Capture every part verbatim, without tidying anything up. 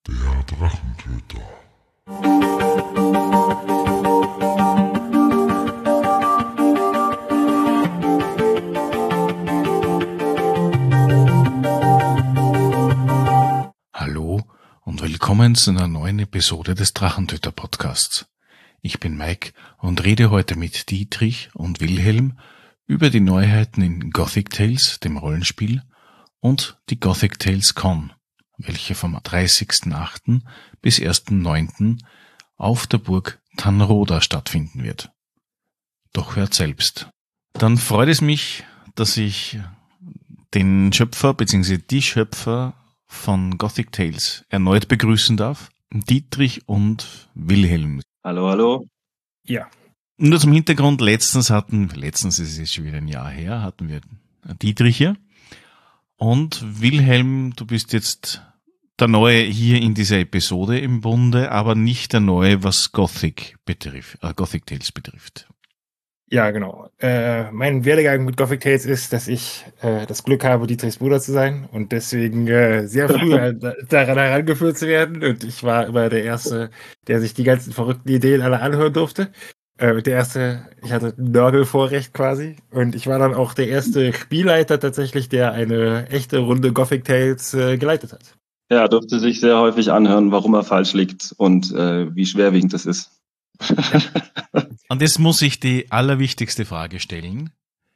Der Drachentöter. Hallo und willkommen zu einer neuen Episode des Drachentöter Podcasts. Ich bin Mike und rede heute mit Dietrich und Wilhelm über die Neuheiten in Gothic Tales, dem Rollenspiel, und die Gothic Tales Con, welche vom dreißigsten achten bis ersten neunten auf der Burg Tanroda stattfinden wird. Doch hört selbst. Dann freut es mich, dass ich den Schöpfer bzw. die Schöpfer von Gothic Tales erneut begrüßen darf, Dietrich und Wilhelm. Hallo, hallo. Ja. Nur zum Hintergrund, letztens hatten, letztens ist es schon wieder ein Jahr her, hatten wir Dietrich hier. Und Wilhelm, du bist jetzt der Neue hier in dieser Episode im Bunde, aber nicht der Neue, was Gothic betrifft, äh, Gothic Tales betrifft. Ja, genau. Äh, mein Werdegang mit Gothic Tales ist, dass ich äh, das Glück habe, Dietrichs Bruder zu sein und deswegen äh, sehr früh halt daran herangeführt zu werden. Und ich war immer der Erste, der sich die ganzen verrückten Ideen alle anhören durfte. Äh, der Erste, ich hatte Nörgelvorrecht quasi. Und ich war dann auch der erste Spielleiter tatsächlich, der eine echte Runde Gothic Tales äh, geleitet hat. Ja, durfte sich sehr häufig anhören, warum er falsch liegt und äh, wie schwerwiegend das ist. Und jetzt muss ich die allerwichtigste Frage stellen.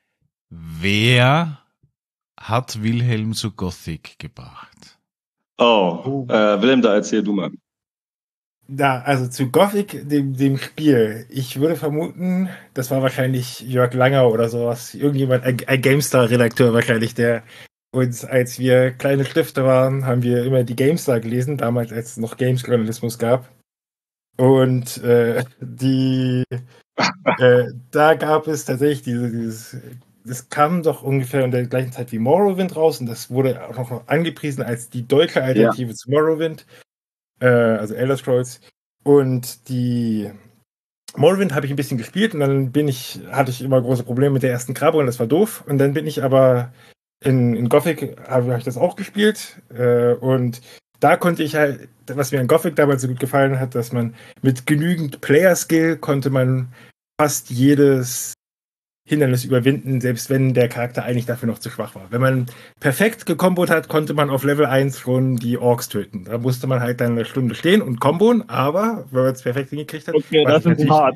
Wer hat Wilhelm zu Gothic gebracht? Oh, äh, Wilhelm, da erzähl du mal. Da, also zu Gothic, dem, dem Spiel, ich würde vermuten, das war wahrscheinlich Jörg Langer oder sowas, irgendjemand, ein, ein GameStar-Redakteur wahrscheinlich, der uns, als wir kleine Stifte waren, haben wir immer die GameStar gelesen, damals als es noch Games-Journalismus gab. Und äh, die äh, da gab es tatsächlich diese, dieses, das kam doch ungefähr in der gleichen Zeit wie Morrowind raus und das wurde auch noch angepriesen als die deutsche Alternative ja. zu Morrowind, äh, also Elder Scrolls. Und die Morrowind habe ich ein bisschen gespielt und dann bin ich, hatte ich immer große Probleme mit der ersten Krabbe und das war doof. Und dann bin ich aber in, in Gothic habe hab ich das auch gespielt äh, und da konnte ich halt, was mir an Gothic damals so gut gefallen hat, dass man mit genügend Player-Skill konnte man fast jedes Hindernis überwinden, selbst wenn der Charakter eigentlich dafür noch zu schwach war. Wenn man perfekt gekombot hat, konnte man auf Level eins schon die Orks töten. Da musste man halt dann eine Stunde stehen und komboen, aber wenn man es perfekt hingekriegt hat... Okay, das ist hart.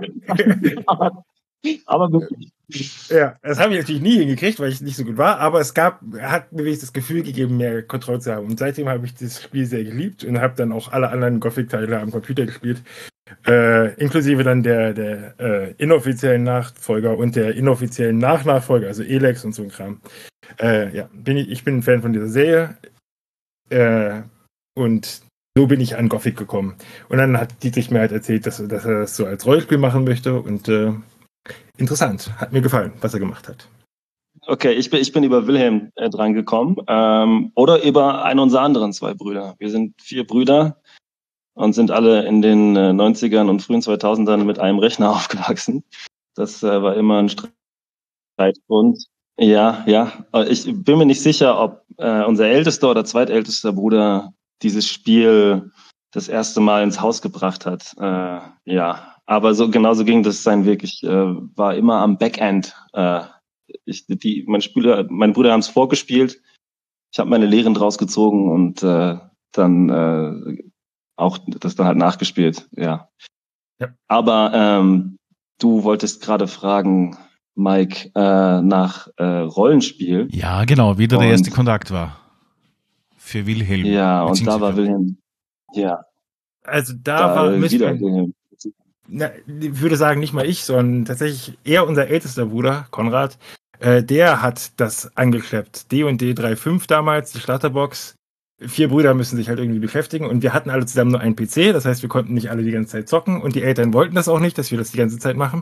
Aber wirklich. Ja, das habe ich natürlich nie hingekriegt, weil ich nicht so gut war, aber es gab, hat mir wirklich das Gefühl gegeben, mehr Kontrolle zu haben. Und seitdem habe ich das Spiel sehr geliebt und habe dann auch alle anderen Gothic-Teile am Computer gespielt. Äh, inklusive dann der, der äh, inoffiziellen Nachfolger und der inoffiziellen Nachnachfolger, also Elex und so ein Kram. Äh, ja, bin ich, ich bin ein Fan von dieser Serie. Äh, und so bin ich an Gothic gekommen. Und dann hat Dietrich mir halt erzählt, dass, dass er das so als Rollenspiel machen möchte und äh, interessant, hat mir gefallen, was er gemacht hat. Okay, ich bin, ich bin über Wilhelm äh, dran gekommen ähm, oder über einen unserer anderen zwei Brüder. Wir sind vier Brüder und sind alle in den äh, neunzigern und frühen zweitausendern mit einem Rechner aufgewachsen. Das äh, war immer ein Streitgrund. Ja, ja. Ich bin mir nicht sicher, ob äh, unser ältester oder zweitältester Bruder dieses Spiel das erste Mal ins Haus gebracht hat. Äh, ja. Aber so genauso ging das sein Weg. Ich äh, war immer am Backend. Äh, ich, die, mein Spieler, meine Brüder haben es vorgespielt. Ich habe meine Lehren draus gezogen und äh, dann äh, auch das dann halt nachgespielt. Ja. Ja. Aber ähm, du wolltest gerade fragen, Mike, äh, nach äh, Rollenspiel. Ja, genau, wie der und, erste Kontakt war. Für Wilhelm. Ja, und da war Wilhelm. Ja. Also da, da war wieder Wilhelm. Na, ich würde sagen, nicht mal ich, sondern tatsächlich eher unser ältester Bruder, Konrad, äh, der hat das angeschleppt. D und D drei Punkt fünf damals, die Starterbox. Vier Brüder müssen sich halt irgendwie beschäftigen und wir hatten alle zusammen nur einen P C, das heißt, wir konnten nicht alle die ganze Zeit zocken und die Eltern wollten das auch nicht, dass wir das die ganze Zeit machen.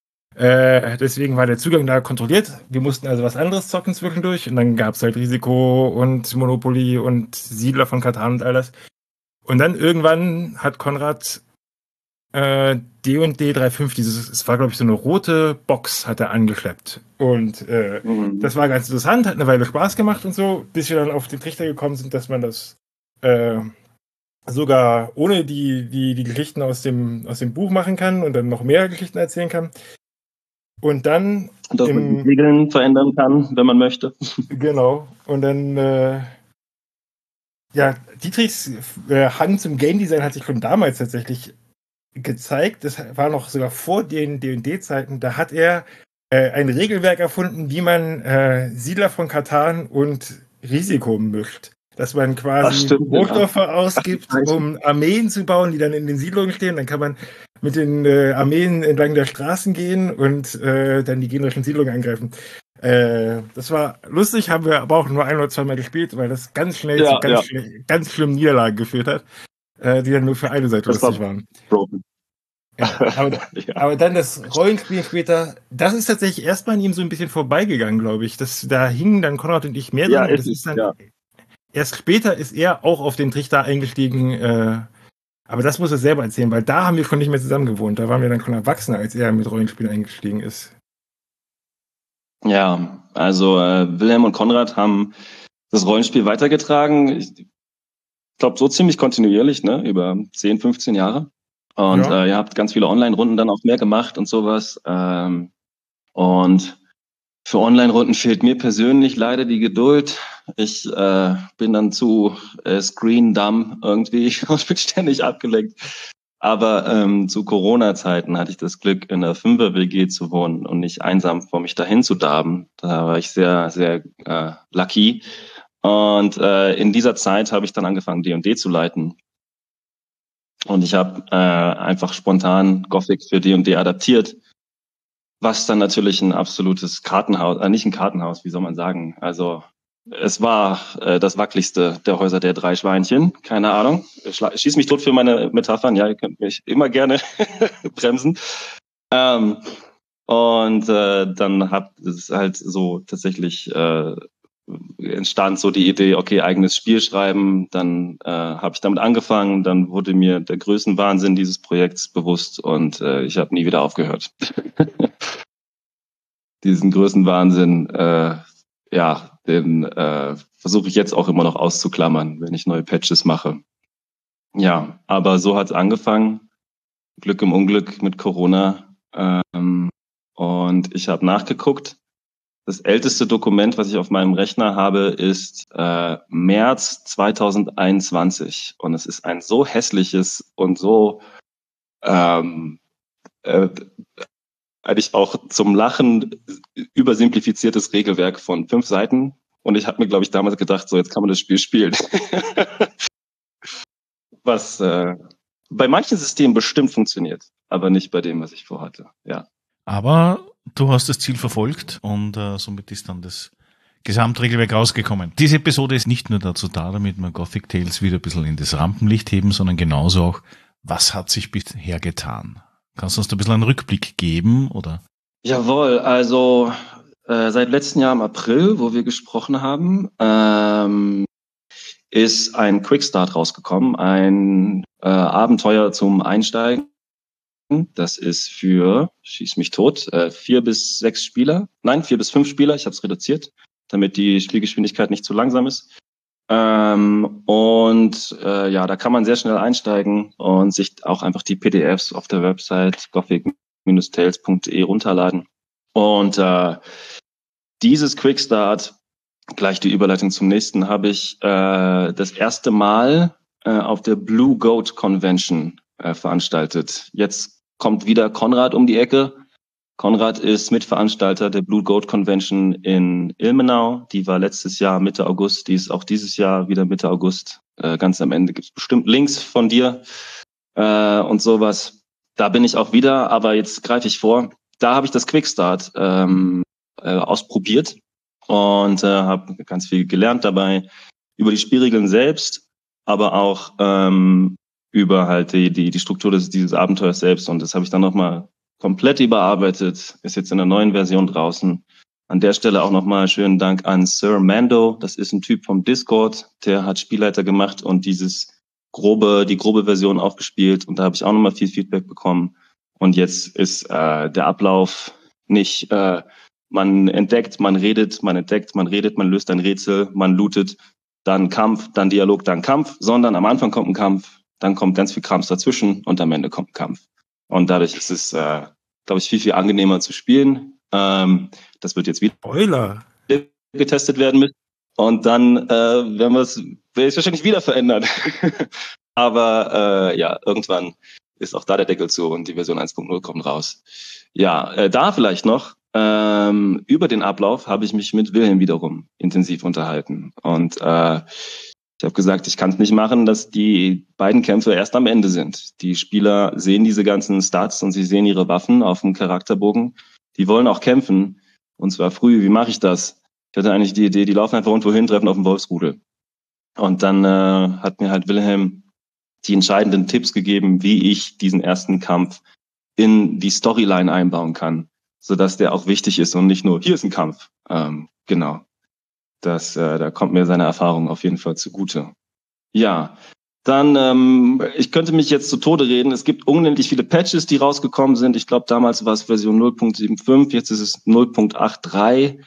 Äh, deswegen war der Zugang da kontrolliert. Wir mussten also was anderes zocken zwischendurch und dann gab es halt Risiko und Monopoly und Siedler von Catan und all das. Und dann irgendwann hat Konrad äh, D und D drei Punkt fünf, dieses, es war glaube ich so eine rote Box, hat er angeschleppt. Und äh, mhm. das war ganz interessant, hat eine Weile Spaß gemacht und so, bis wir dann auf den Trichter gekommen sind, dass man das äh, sogar ohne die, die, die Geschichten aus dem, aus dem Buch machen kann und dann noch mehr Geschichten erzählen kann. Und dann Und dass man die im, Regeln verändern kann, wenn man möchte. genau, und dann, äh, ja, Dietrichs äh, Hang zum Game Design hat sich schon damals tatsächlich gezeigt. Das war noch sogar vor den D und D-Zeiten. Da hat er äh, ein Regelwerk erfunden, wie man äh, Siedler von Katan und Risiko mischt. Dass man Ach, quasi stimmt, ja. Rohstoffe ausgibt, um Armeen zu bauen, die dann in den Siedlungen stehen. Dann kann man mit den äh, Armeen entlang der Straßen gehen und äh, dann die gegnerischen Siedlungen angreifen. Äh, das war lustig, haben wir aber auch nur ein oder zweimal gespielt, weil das ganz schnell Ja, zu ganz, ja. schnell, ganz schlimmen Niederlagen geführt hat, äh, die dann nur für eine Seite Das war- lustig waren. Broken. Ja, aber, Ja. aber dann das Rollenspiel später, das ist tatsächlich erstmal an ihm so ein bisschen vorbeigegangen, glaube ich. Das, da hingen dann Konrad und ich mehr Ja, dran. Und ist das es, ist dann, ja. erst später ist er auch auf den Trichter eingestiegen. Äh, aber das muss er selber erzählen, weil da haben wir schon nicht mehr zusammen gewohnt. Da waren wir dann schon erwachsener, als er mit Rollenspielen eingestiegen ist. Ja, also äh, Wilhelm und Konrad haben das Rollenspiel weitergetragen. Ich glaube, so ziemlich kontinuierlich, ne? Über zehn, fünfzehn Jahre. Und Ja. äh, ihr habt ganz viele Online-Runden dann auch mehr gemacht und sowas. Ähm, und für Online-Runden fehlt mir persönlich leider die Geduld. Ich äh, bin dann zu äh, screen-dumb irgendwie und bin ständig abgelenkt. Aber ähm, zu Corona-Zeiten hatte ich das Glück, in einer Fünfer-W G zu wohnen und nicht einsam vor mich dahin zu darben. Da war ich sehr, sehr äh, lucky. Und äh, in dieser Zeit habe ich dann angefangen, D und D zu leiten. Und ich habe äh, einfach spontan Gothic für D und D adaptiert, was dann natürlich ein absolutes Kartenhaus, äh, nicht ein Kartenhaus, wie soll man sagen, also es war äh, das wackeligste der Häuser der drei Schweinchen, keine Ahnung. Schla- Schieß mich tot für meine Metaphern, ja, ihr könnt mich immer gerne bremsen. Ähm, und äh, dann hat es halt so tatsächlich äh, entstand so die Idee, okay, eigenes Spiel schreiben. Dann äh, habe ich damit angefangen, dann wurde mir der Größenwahnsinn dieses Projekts bewusst und äh, ich habe nie wieder aufgehört. Diesen Größenwahnsinn, äh, ja, den äh, versuche ich jetzt auch immer noch auszuklammern, wenn ich neue Patches mache. Ja, aber so hat's angefangen. Glück im Unglück mit Corona. Ähm, und ich habe nachgeguckt. Das älteste Dokument, was ich auf meinem Rechner habe, ist äh, März zweitausendeinundzwanzig. Und es ist ein so hässliches und so ähm, äh, eigentlich auch zum Lachen übersimplifiziertes Regelwerk von fünf Seiten. Und ich habe mir, glaube ich, damals gedacht, so jetzt kann man das Spiel spielen. Was äh, bei manchen Systemen bestimmt funktioniert, aber nicht bei dem, was ich vorhatte. Ja. Aber du hast das Ziel verfolgt und äh, somit ist dann das Gesamtregelwerk rausgekommen. Diese Episode ist nicht nur dazu da, damit wir Gothic Tales wieder ein bisschen in das Rampenlicht heben, sondern genauso auch, was hat sich bisher getan? Kannst du uns da ein bisschen einen Rückblick geben, oder? Jawohl, also äh, seit letztem Jahr im April, wo wir gesprochen haben, ähm, ist ein Quickstart rausgekommen, ein äh, Abenteuer zum Einsteigen. Das ist für, schieß mich tot, äh, vier bis sechs Spieler, nein, vier bis fünf Spieler, ich habe es reduziert, damit die Spielgeschwindigkeit nicht zu langsam ist. Ähm, und äh, ja, da kann man sehr schnell einsteigen und sich auch einfach die P D Fs auf der Website gothic Bindestrich tales Punkt de runterladen. Und äh, dieses Quickstart, gleich die Überleitung zum nächsten, habe ich äh, das erste Mal äh, auf der Blue Goat Convention äh, veranstaltet. Jetzt kommt wieder Konrad um die Ecke. Konrad ist Mitveranstalter der Blue Goat Convention in Ilmenau. Die war letztes Jahr Mitte August, die ist auch dieses Jahr wieder Mitte August. Äh, ganz am Ende gibt es bestimmt Links von dir äh, und sowas. Da bin ich auch wieder, aber jetzt greife ich vor. Da habe ich das Quickstart ähm, äh, ausprobiert und äh, habe ganz viel gelernt dabei über die Spielregeln selbst, aber auch ähm, über halt die, die, die Struktur des, dieses Abenteuers selbst. Und das habe ich dann nochmal komplett überarbeitet, ist jetzt in der neuen Version draußen. An der Stelle auch nochmal schönen Dank an Sir Mando. Das ist ein Typ vom Discord, der hat Spielleiter gemacht und dieses grobe, die grobe Version auch gespielt. Und da habe ich auch nochmal viel Feedback bekommen. Und jetzt ist äh, der Ablauf nicht, äh, man entdeckt, man redet, man entdeckt, man redet, man löst ein Rätsel, man lootet, dann Kampf, dann Dialog, dann Kampf, sondern am Anfang kommt ein Kampf, dann kommt ganz viel Krams dazwischen und am Ende kommt ein Kampf. Und dadurch ist es, äh, glaube ich, viel, viel angenehmer zu spielen. Ähm, das wird jetzt wieder Spoiler. getestet werden müssen. Und dann äh, werden wir es wahrscheinlich wieder verändern. Aber äh, ja, irgendwann ist auch da der Deckel zu und die Version eins Punkt null kommt raus. Ja, äh, da vielleicht noch, ähm, über den Ablauf habe ich mich mit Wilhelm wiederum intensiv unterhalten. Und äh, ich habe gesagt, ich kann es nicht machen, dass die beiden Kämpfe erst am Ende sind. Die Spieler sehen diese ganzen Stats und sie sehen ihre Waffen auf dem Charakterbogen. Die wollen auch kämpfen. Und zwar früh. Wie mache ich das? Ich hatte eigentlich die Idee, die laufen einfach irgendwo hin, treffen auf dem Wolfsrudel. Und dann äh, hat mir halt Wilhelm die entscheidenden Tipps gegeben, wie ich diesen ersten Kampf in die Storyline einbauen kann, sodass der auch wichtig ist und nicht nur, hier ist ein Kampf. Ähm, genau. Das, äh, da kommt mir seine Erfahrung auf jeden Fall zugute. Ja, dann, ähm, ich könnte mich jetzt zu Tode reden. Es gibt unendlich viele Patches, die rausgekommen sind. Ich glaube, damals war es Version null Punkt fünfundsiebzig, jetzt ist es null Punkt dreiundachtzig.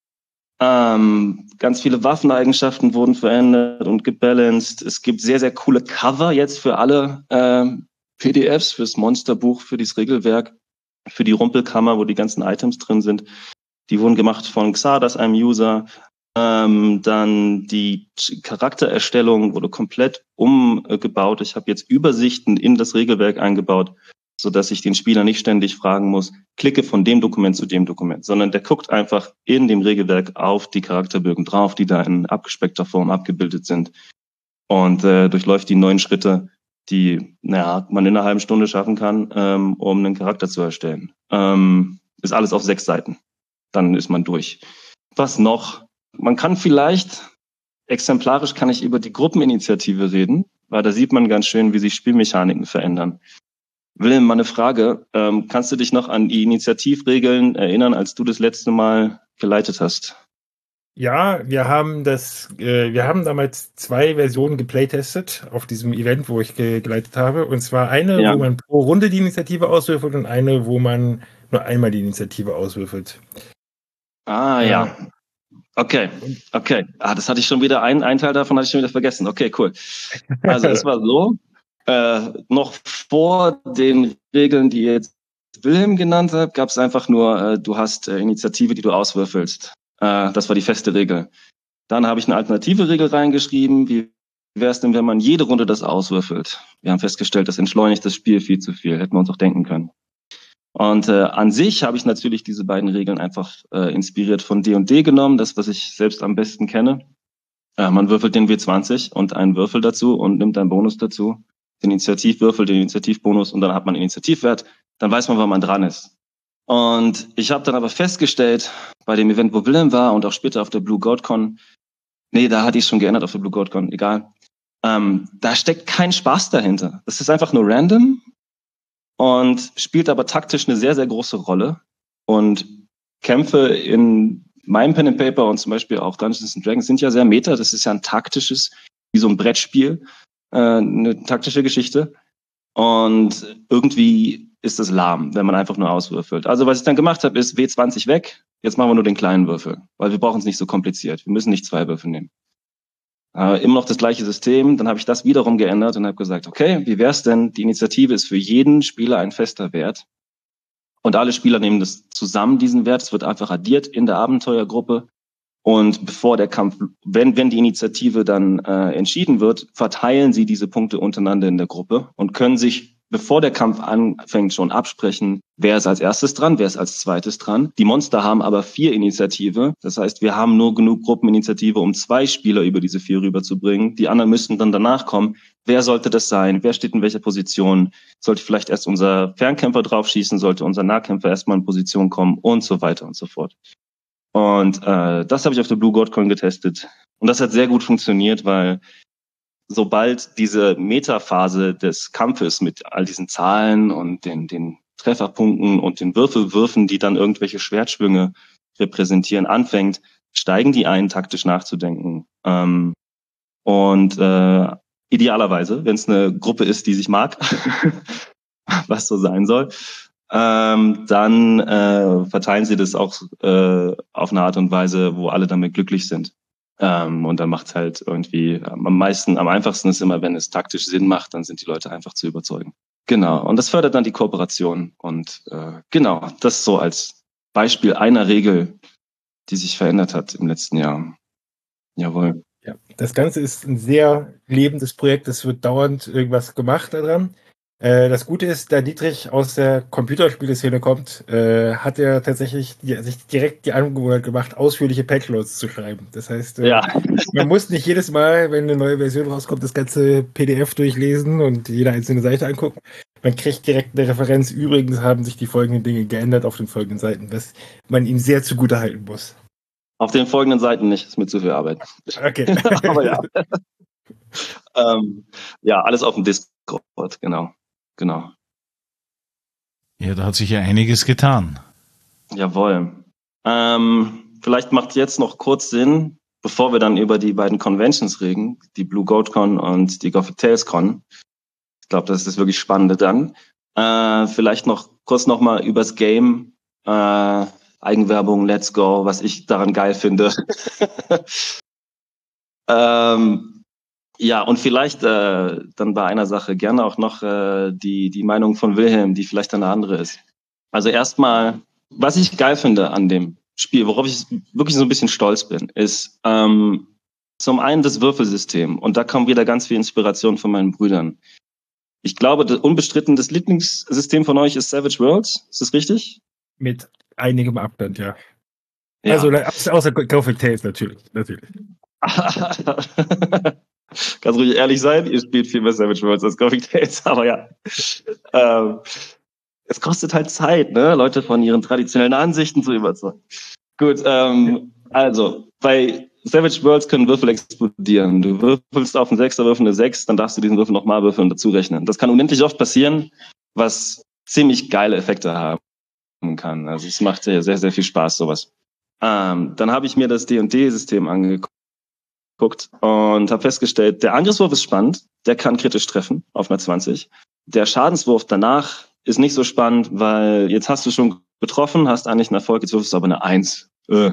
Ähm, ganz viele Waffeneigenschaften wurden verändert und gebalanced. Es gibt sehr, sehr coole Cover jetzt für alle ähm, P D Fs, fürs Monsterbuch, für dieses Regelwerk, für die Rumpelkammer, wo die ganzen Items drin sind. Die wurden gemacht von Xardas, einem User. Ähm, dann die Charaktererstellung wurde komplett umgebaut. Ich habe jetzt Übersichten in das Regelwerk eingebaut, so dass ich den Spieler nicht ständig fragen muss, klicke von dem Dokument zu dem Dokument, sondern der guckt einfach in dem Regelwerk auf die Charakterbögen drauf, die da in abgespeckter Form abgebildet sind und äh, durchläuft die neuen Schritte, die naja, man in einer halben Stunde schaffen kann, ähm, um einen Charakter zu erstellen. Ähm, ist alles auf sechs Seiten. Dann ist man durch. Was noch? Man kann vielleicht, exemplarisch kann ich über die Gruppeninitiative reden, weil da sieht man ganz schön, wie sich Spielmechaniken verändern. Wilhelm, mal eine Frage. Ähm, kannst du dich noch an die Initiativregeln erinnern, als du das letzte Mal geleitet hast? Ja, wir haben das, äh, wir haben damals zwei Versionen geplaytestet auf diesem Event, wo ich ge geleitet habe. Und zwar eine, Ja. wo man pro Runde die Initiative auswürfelt und eine, wo man nur einmal die Initiative auswürfelt. Ah, Äh, ja. Okay, okay. Ah, das hatte ich schon wieder, ein, ein Teil davon hatte ich schon wieder vergessen. Okay, cool. Also es war so, äh, noch vor den Regeln, die jetzt Wilhelm genannt hat, gab es einfach nur, äh, du hast äh, Initiative, die du auswürfelst. Äh, das war die feste Regel. Dann habe ich eine alternative Regel reingeschrieben. Wie wäre es denn, wenn man jede Runde das auswürfelt? Wir haben festgestellt, das entschleunigt das Spiel viel zu viel. Hätten wir uns auch denken können. Und äh, an sich habe ich natürlich diese beiden Regeln einfach äh, inspiriert von D und D genommen, das, was ich selbst am besten kenne. Äh, man würfelt den W zwanzig und einen Würfel dazu und nimmt einen Bonus dazu. Den Initiativwürfel, den Initiativbonus und dann hat man einen Initiativwert. Dann weiß man, wann man dran ist. Und ich habe dann aber festgestellt, bei dem Event, wo Wilhelm war und auch später auf der Blue Goat Con, nee, da hatte ich es schon geändert auf der Blue Goat Con, egal. Ähm, da steckt kein Spaß dahinter. Das ist einfach nur random und spielt aber taktisch eine sehr, sehr große Rolle. Und Kämpfe in meinem Pen and Paper und zum Beispiel auch Dungeons and Dragons sind ja sehr meta. Das ist ja ein taktisches, wie so ein Brettspiel, äh, eine taktische Geschichte. Und irgendwie ist es lahm, wenn man einfach nur auswürfelt. Also was ich dann gemacht habe, ist W zwanzig weg. Jetzt machen wir nur den kleinen Würfel, weil wir brauchen es nicht so kompliziert. Wir müssen nicht zwei Würfel nehmen. Äh, immer noch das gleiche System. Dann habe ich das wiederum geändert und habe gesagt, okay, wie wär's denn? Die Initiative ist für jeden Spieler ein fester Wert. Und alle Spieler nehmen das zusammen, diesen Wert. Es wird einfach addiert in der Abenteuergruppe. Und bevor der Kampf, wenn, wenn die Initiative dann äh, entschieden wird, verteilen sie diese Punkte untereinander in der Gruppe und können sich, bevor der Kampf anfängt, schon absprechen, wer ist als erstes dran, wer ist als zweites dran. Die Monster haben aber vier Initiative. Das heißt, wir haben nur genug Gruppeninitiative, um zwei Spieler über diese vier rüberzubringen. Die anderen müssten dann danach kommen. Wer sollte das sein? Wer steht in welcher Position? Sollte vielleicht erst unser Fernkämpfer draufschießen? Sollte unser Nahkämpfer erstmal in Position kommen? Und so weiter und so fort. Und äh, das habe ich auf der Blue Goat Con getestet. Und das hat sehr gut funktioniert, weil sobald diese Metaphase des Kampfes mit all diesen Zahlen und den, den Trefferpunkten und den Würfelwürfen, die dann irgendwelche Schwertschwünge repräsentieren, anfängt, steigen die ein, taktisch nachzudenken. Ähm, und äh, idealerweise, wenn es eine Gruppe ist, die sich mag, was so sein soll, ähm, dann äh, verteilen sie das auch äh, auf eine Art und Weise, wo alle damit glücklich sind. Ähm, und dann macht es halt irgendwie am meisten, am einfachsten ist immer, wenn es taktisch Sinn macht, dann sind die Leute einfach zu überzeugen. Genau. Und das fördert dann die Kooperation. Und äh, genau, das so als Beispiel einer Regel, die sich verändert hat im letzten Jahr. Jawohl. Ja, das Ganze ist ein sehr lebendes Projekt. Es wird dauernd irgendwas gemacht daran. Äh, das Gute ist, da Dietrich aus der Computerspieleszene kommt, äh, hat er tatsächlich die, sich direkt die Angewohnheit gemacht, ausführliche Patchnotes zu schreiben. Das heißt, äh, Ja. man muss nicht jedes Mal, wenn eine neue Version rauskommt, das ganze P D F durchlesen und jede einzelne Seite angucken. Man kriegt direkt eine Referenz. Übrigens haben sich die folgenden Dinge geändert auf den folgenden Seiten, was man ihm sehr zugute halten muss. Auf den folgenden Seiten nicht, ist mir zu viel Arbeit. Okay. Aber ja. ähm, ja, alles auf dem Discord, genau. Genau. Ja, da hat sich ja einiges getan. Jawohl. Ähm, vielleicht macht jetzt noch kurz Sinn, bevor wir dann über die beiden Conventions reden, die Blue Goat Con und die Gothic Tales Con. Ich glaube, das ist das wirklich Spannende dann. Äh, vielleicht noch kurz nochmal übers Game, äh, Eigenwerbung, Let's Go, was ich daran geil finde. ähm, Ja, und vielleicht äh, dann bei einer Sache gerne auch noch äh, die, die Meinung von Wilhelm, die vielleicht eine andere ist. Also erstmal, was ich geil finde an dem Spiel, worauf ich wirklich so ein bisschen stolz bin, ist ähm, zum einen das Würfelsystem. Und da kommt wieder ganz viel Inspiration von meinen Brüdern. Ich glaube, das, unbestritten, das Lieblingssystem von euch ist Savage Worlds. Ist das richtig? Mit einigem Abstand, ja. Ja. Also außer Gothic Tales natürlich, natürlich. Kannst ruhig ehrlich sein, ihr spielt viel mehr Savage Worlds als Gothic Tales, aber ja. Ähm, es kostet halt Zeit, ne, Leute von ihren traditionellen Ansichten zu überzeugen. Gut, ähm, also, bei Savage Worlds können Würfel explodieren. Du würfelst auf einen Sechserwürfel eine sechs, dann darfst du diesen Würfel nochmal würfeln und dazu rechnen. Das kann unendlich oft passieren, was ziemlich geile Effekte haben kann. Also es macht sehr, sehr, sehr viel Spaß, sowas. Ähm, dann habe ich mir das D und D-System angeguckt. Guckt und habe festgestellt, der Angriffswurf ist spannend, der kann kritisch treffen auf einer zwanzig. Der Schadenswurf danach ist nicht so spannend, weil jetzt hast du schon getroffen, hast eigentlich einen Erfolg, jetzt würfelst du aber eine eins. Äh.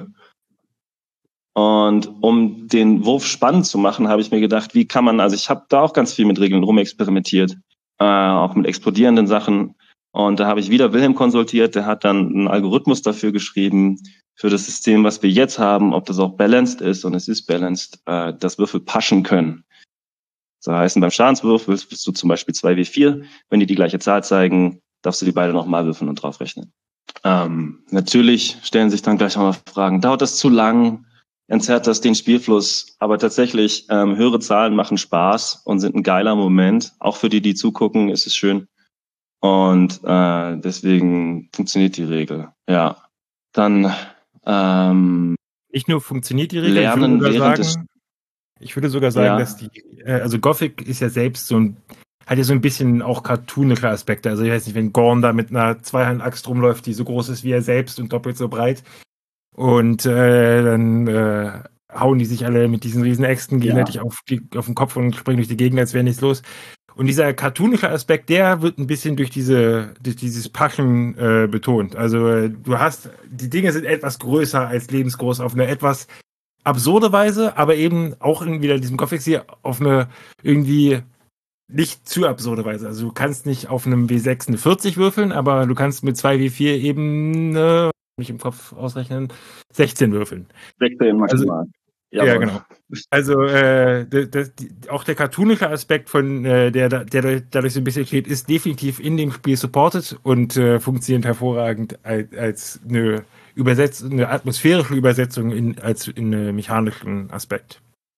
Und um den Wurf spannend zu machen, habe ich mir gedacht, wie kann man, also ich habe da auch ganz viel mit Regeln rumexperimentiert, äh, auch mit explodierenden Sachen. Und da habe ich wieder Wilhelm konsultiert, der hat dann einen Algorithmus dafür geschrieben, für das System, was wir jetzt haben, ob das auch balanced ist, und es ist balanced, äh, dass Würfel paschen können. Das heißt, beim Schadenswurf würfelst du zum Beispiel zwei W vier, wenn die die gleiche Zahl zeigen, darfst du die beide nochmal würfeln und draufrechnen. Ähm, natürlich stellen sich dann gleich nochmal Fragen, dauert das zu lang, entzerrt das den Spielfluss, aber tatsächlich, ähm, höhere Zahlen machen Spaß und sind ein geiler Moment, auch für die, die zugucken, ist es schön. Und äh, deswegen funktioniert die Regel. Ja, dann ähm, nicht nur funktioniert die Regel, lernen ich würde sogar während sagen, ich würde sogar sagen, Ja. dass die, äh, also Gothic ist ja selbst so ein, hat ja so ein bisschen auch cartoonische Aspekte. Also ich weiß nicht, wenn Gorn da mit einer Zweihandaxt rumläuft, die so groß ist wie er selbst und doppelt so breit, und äh, dann äh, hauen die sich alle mit diesen riesen Äxten gegenseitig auf, die, auf den Kopf und springen durch die Gegend, als wäre nichts los. Und dieser cartoonische Aspekt, der wird ein bisschen durch diese, durch dieses Paschen äh, betont. Also äh, du hast, die Dinge sind etwas größer als lebensgroß auf eine etwas absurde Weise, aber eben auch in wieder diesem Gothic hier auf eine irgendwie nicht zu absurde Weise. Also du kannst nicht auf einem W sechs eine vierzig würfeln, aber du kannst mit zwei W vier eben, äh, mich im Kopf ausrechnen, sechzehn würfeln. sechzehn maximal. Also, ja, genau. Also äh, das, die, auch der cartoonische Aspekt, von äh, der, der dadurch so ein bisschen steht, ist definitiv in dem Spiel supported und äh, funktioniert hervorragend als, als eine, Übersetz eine atmosphärische Übersetzung in, als in einem mechanischen Aspekt.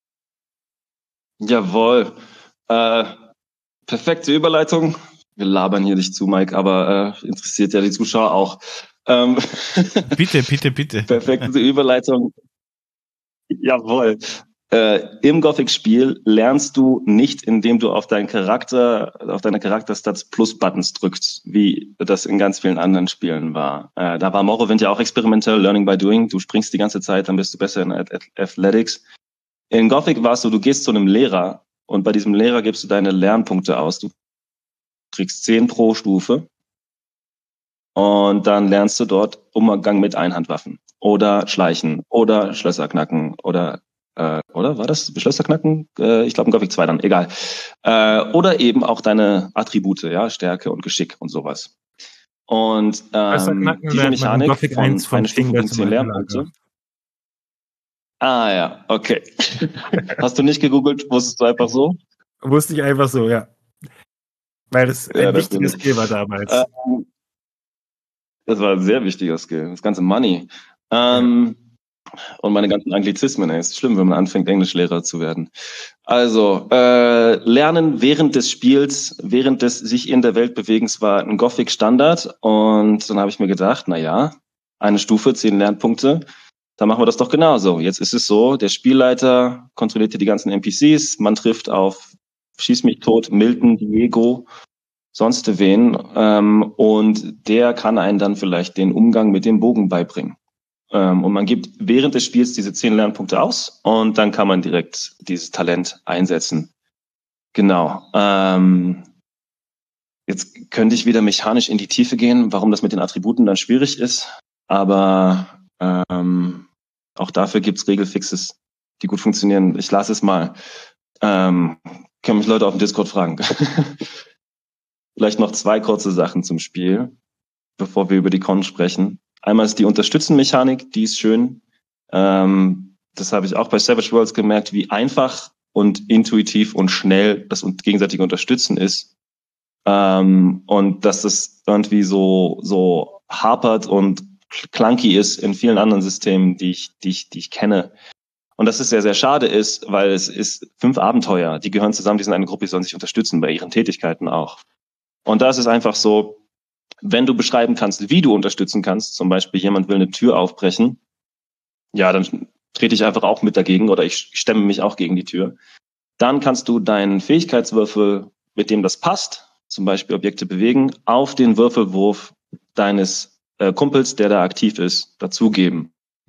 Jawohl. Äh, perfekte Überleitung. Wir labern hier nicht zu, Mike, aber äh, interessiert ja die Zuschauer auch. Ähm, bitte, bitte, bitte. Perfekte Überleitung. Jawohl. Äh, Im Gothic-Spiel lernst du nicht, indem du auf deinen Charakter, auf deine Charakterstats Plus-Buttons drückst, wie das in ganz vielen anderen Spielen war. Äh, da war Morrowind ja auch experimentell, Learning by Doing. Du springst die ganze Zeit, dann bist du besser in Athletics. In Gothic war es so, du gehst zu einem Lehrer und bei diesem Lehrer gibst du deine Lernpunkte aus. Du kriegst zehn pro Stufe und dann lernst du dort Umgang mit Einhandwaffen oder Schleichen oder Schlösser knacken oder Äh, oder war das Schlösser knacken? Äh, ich glaube in Gothic zwei dann, egal. Äh, oder eben auch deine Attribute, ja, Stärke und Geschick und sowas. Und ähm, diese Mechanik von eine Stufe bringt zehn Lernpunkte. Ah ja, okay. Hast du nicht gegoogelt? Wusstest du einfach so? Wusste ich einfach so, ja. Weil das ein Ja, wichtiges natürlich. Skill war damals. Ähm, das war ein sehr wichtiger Skill. Das ganze Money. Ähm, ja. Und meine ganzen Anglizismen. Ey. Ist schlimm, wenn man anfängt, Englischlehrer zu werden. Also, äh, Lernen während des Spiels, während des sich in der Welt Bewegens war ein Gothic-Standard. Und dann habe ich mir gedacht, na ja, eine Stufe, zehn Lernpunkte. Dann machen wir das doch genauso. Jetzt ist es so, der Spielleiter kontrolliert hier die ganzen N P Cs. Man trifft auf Schieß mich tot, Milton, Diego, sonst wen. Ähm, und der kann einen dann vielleicht den Umgang mit dem Bogen beibringen. Ähm, und man gibt während des Spiels diese zehn Lernpunkte aus und dann kann man direkt dieses Talent einsetzen. Genau. Ähm, jetzt könnte ich wieder mechanisch in die Tiefe gehen, warum das mit den Attributen dann schwierig ist. Aber ähm, auch dafür gibt's Regelfixes, die gut funktionieren. Ich lasse es mal. Ähm, können mich Leute auf dem Discord fragen. Vielleicht noch zwei kurze Sachen zum Spiel, bevor wir über die Con sprechen. Einmal ist die Unterstützen-Mechanik, die ist schön. Ähm, das habe ich auch bei Savage Worlds gemerkt, wie einfach und intuitiv und schnell das gegenseitige Unterstützen ist. Ähm, und dass das irgendwie so so hapert und clunky ist in vielen anderen Systemen, die ich, die ich, die ich kenne. Und dass es sehr, sehr schade ist, weil es ist fünf Abenteuer, die gehören zusammen, die sind eine Gruppe, die sollen sich unterstützen bei ihren Tätigkeiten auch. Und da ist es einfach so, wenn du beschreiben kannst, wie du unterstützen kannst, zum Beispiel jemand will eine Tür aufbrechen, ja, dann trete ich einfach auch mit dagegen oder ich stemme mich auch gegen die Tür. Dann kannst du deinen Fähigkeitswürfel, mit dem das passt, zum Beispiel Objekte bewegen, auf den Würfelwurf deines äh, Kumpels, der da aktiv ist, dazugeben.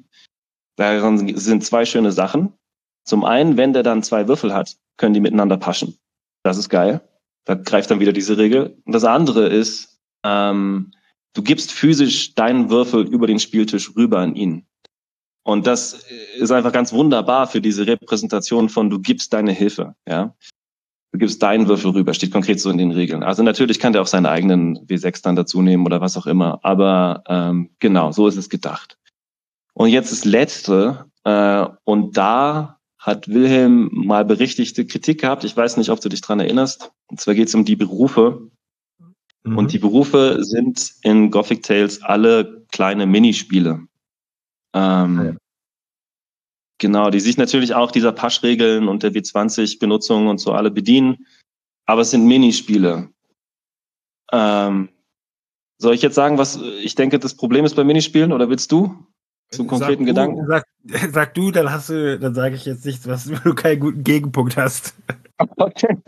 Daran sind zwei schöne Sachen. Zum einen, wenn der dann zwei Würfel hat, können die miteinander paschen. Das ist geil. Da greift dann wieder diese Regel. Und das andere ist, ähm, du gibst physisch deinen Würfel über den Spieltisch rüber an ihn. Und das ist einfach ganz wunderbar für diese Repräsentation von du gibst deine Hilfe, ja. Du gibst deinen Würfel rüber, steht konkret so in den Regeln. Also natürlich kann der auch seine eigenen W sechs dann dazu nehmen oder was auch immer. Aber ähm, genau, so ist es gedacht. Und jetzt das Letzte, äh, und da hat Wilhelm mal berichtigte Kritik gehabt. Ich weiß nicht, ob du dich dran erinnerst. Und zwar geht es um die Berufe. Mhm. Und die Berufe sind in Gothic Tales alle kleine Minispiele. Ähm, ja. Genau, die sich natürlich auch dieser Paschregeln und der W zwanzig-Benutzung und so alle bedienen. Aber es sind Minispiele. Ähm, soll ich jetzt sagen, was ich denke, das Problem ist bei Minispielen, oder willst du? Zum konkreten sag Gedanken? Du, sag, sag du, dann hast du, dann sage ich jetzt nichts, was du keinen guten Gegenpunkt hast. Okay.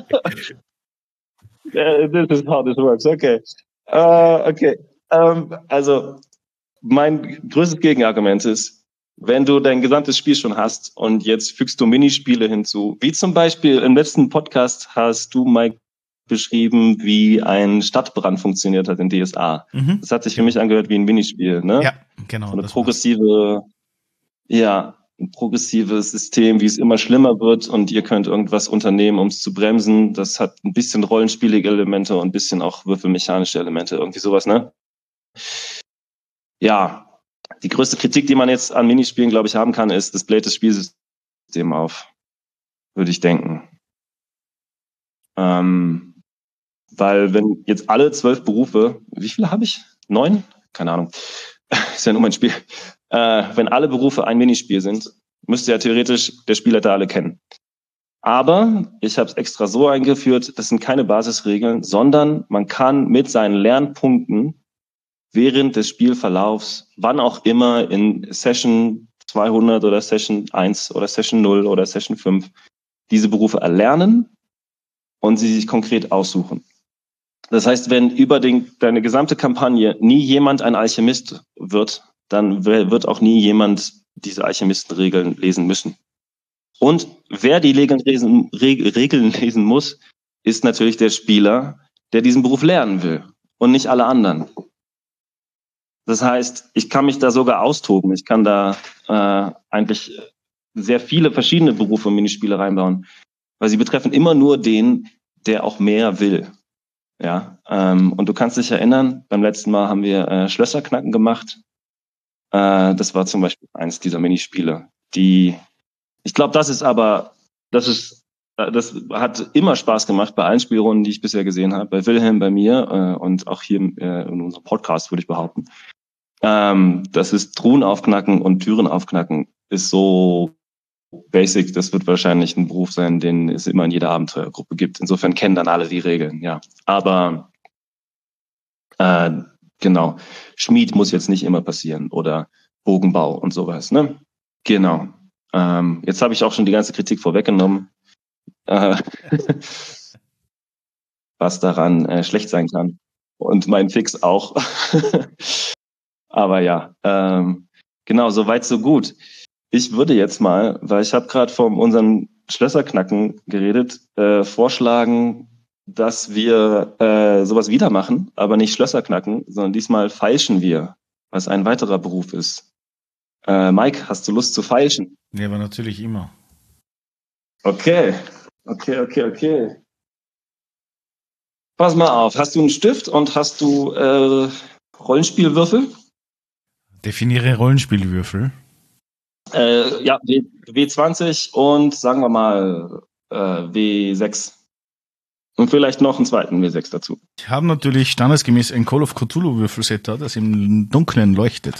This is how this works. Okay. Uh, okay. Um, also, mein größtes Gegenargument ist, wenn du dein gesamtes Spiel schon hast und jetzt fügst du Minispiele hinzu, wie zum Beispiel im letzten Podcast hast du, Mike, beschrieben, wie ein Stadtbrand funktioniert hat in D S A. Mhm. Das hat sich für mich angehört wie ein Minispiel, ne? Ja, genau. So eine progressive, ja, ein progressives System, wie es immer schlimmer wird und ihr könnt irgendwas unternehmen, um es zu bremsen. Das hat ein bisschen rollenspielige Elemente und ein bisschen auch würfelmechanische Elemente, irgendwie sowas, ne? Ja, die größte Kritik, die man jetzt an Minispielen, glaube ich, haben kann, ist, das bläht das Spielsystem auf, würde ich denken. Ähm, weil wenn jetzt alle zwölf Berufe, wie viele habe ich? Neun? Keine Ahnung. Ist ja nur mein Spiel. Äh, wenn alle Berufe ein Minispiel sind, müsste ja theoretisch der Spielleiter alle kennen. Aber ich habe es extra so eingeführt, das sind keine Basisregeln, sondern man kann mit seinen Lernpunkten während des Spielverlaufs, wann auch immer in Session zweihundert oder Session eins oder Session null oder Session fünf diese Berufe erlernen und sie sich konkret aussuchen. Das heißt, wenn über den, deine gesamte Kampagne nie jemand ein Alchemist wird, dann wird auch nie jemand diese Alchemistenregeln lesen müssen. Und wer die Regeln lesen, Regeln lesen muss, ist natürlich der Spieler, der diesen Beruf lernen will und nicht alle anderen. Das heißt, ich kann mich da sogar austoben. Ich kann da äh, eigentlich sehr viele verschiedene Berufe und Minispiele reinbauen, weil sie betreffen immer nur den, der auch mehr will. Ja, ähm, und du kannst dich erinnern, beim letzten Mal haben wir äh, Schlösserknacken gemacht. Äh, das war zum Beispiel eins dieser Minispiele, die, ich glaube, das ist aber, das ist, äh, das hat immer Spaß gemacht bei allen Spielrunden, die ich bisher gesehen habe, bei Wilhelm, bei mir äh, und auch hier äh, in unserem Podcast, würde ich behaupten. Ähm, das ist Truhen aufknacken und Türen aufknacken, ist so basic, das wird wahrscheinlich ein Beruf sein, den es immer in jeder Abenteuergruppe gibt. Insofern kennen dann alle die Regeln, ja. Aber äh, genau, Schmied muss jetzt nicht immer passieren oder Bogenbau und sowas, ne? Genau. Ähm, jetzt habe ich auch schon die ganze Kritik vorweggenommen, äh, was daran äh, schlecht sein kann. Und mein Fix auch. Aber ja, ähm, genau, soweit so gut. Ich würde jetzt mal, weil ich habe gerade von unseren Schlösserknacken geredet, äh, vorschlagen, dass wir äh, sowas wieder machen, aber nicht Schlösserknacken, sondern diesmal feilschen wir, was ein weiterer Beruf ist. Äh, Mike, hast du Lust zu feilschen? Ja, aber natürlich immer. Okay, okay, okay, okay. Pass mal auf, hast du einen Stift und hast du äh, Rollenspielwürfel? Definiere Rollenspielwürfel. Äh, ja, W zwanzig und sagen wir mal äh, W sechs. Und vielleicht noch einen zweiten W sechs dazu. Ich habe natürlich standesgemäß ein Call of Cthulhu Würfelset da, das im Dunkeln leuchtet.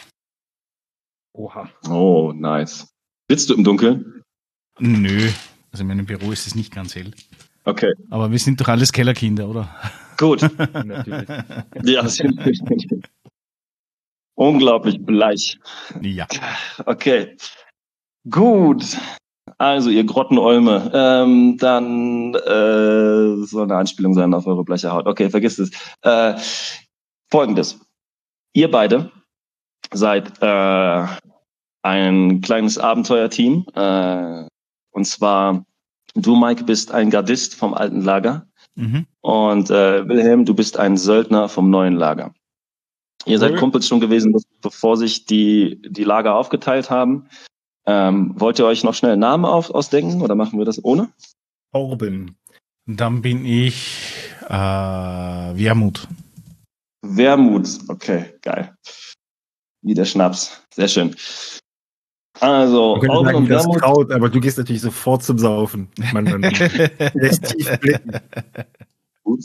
Oha. Oh, nice. Sitzt du im Dunkeln? Nö, also in meinem Büro ist es nicht ganz hell. Okay. Aber wir sind doch alles Kellerkinder, oder? Gut. Natürlich. Ja, sind wir. Unglaublich bleich. Ja. Okay. Gut. Also, ihr Grottenolme, ähm, dann äh, soll eine Anspielung sein auf eure bleiche Haut. Okay, vergisst es. Äh, Folgendes. Ihr beide seid äh, ein kleines Abenteuerteam. Äh, und zwar, du, Mike, bist ein Gardist vom alten Lager. Mhm. Und äh, Wilhelm, du bist ein Söldner vom neuen Lager. Ihr seid Cool. Kumpels schon gewesen, bevor sich die, die Lager aufgeteilt haben. Ähm, wollt ihr euch noch schnell Namen auf, ausdenken oder machen wir das ohne? Orben. Dann bin ich äh, Wermut. Wermut, okay, geil. Wie der Schnaps, sehr schön. Also, Man könnte Orben sagen, und wie das Wermut. Kraut, aber du gehst natürlich sofort zum Saufen. Man, man lässt tief blicken. Ups.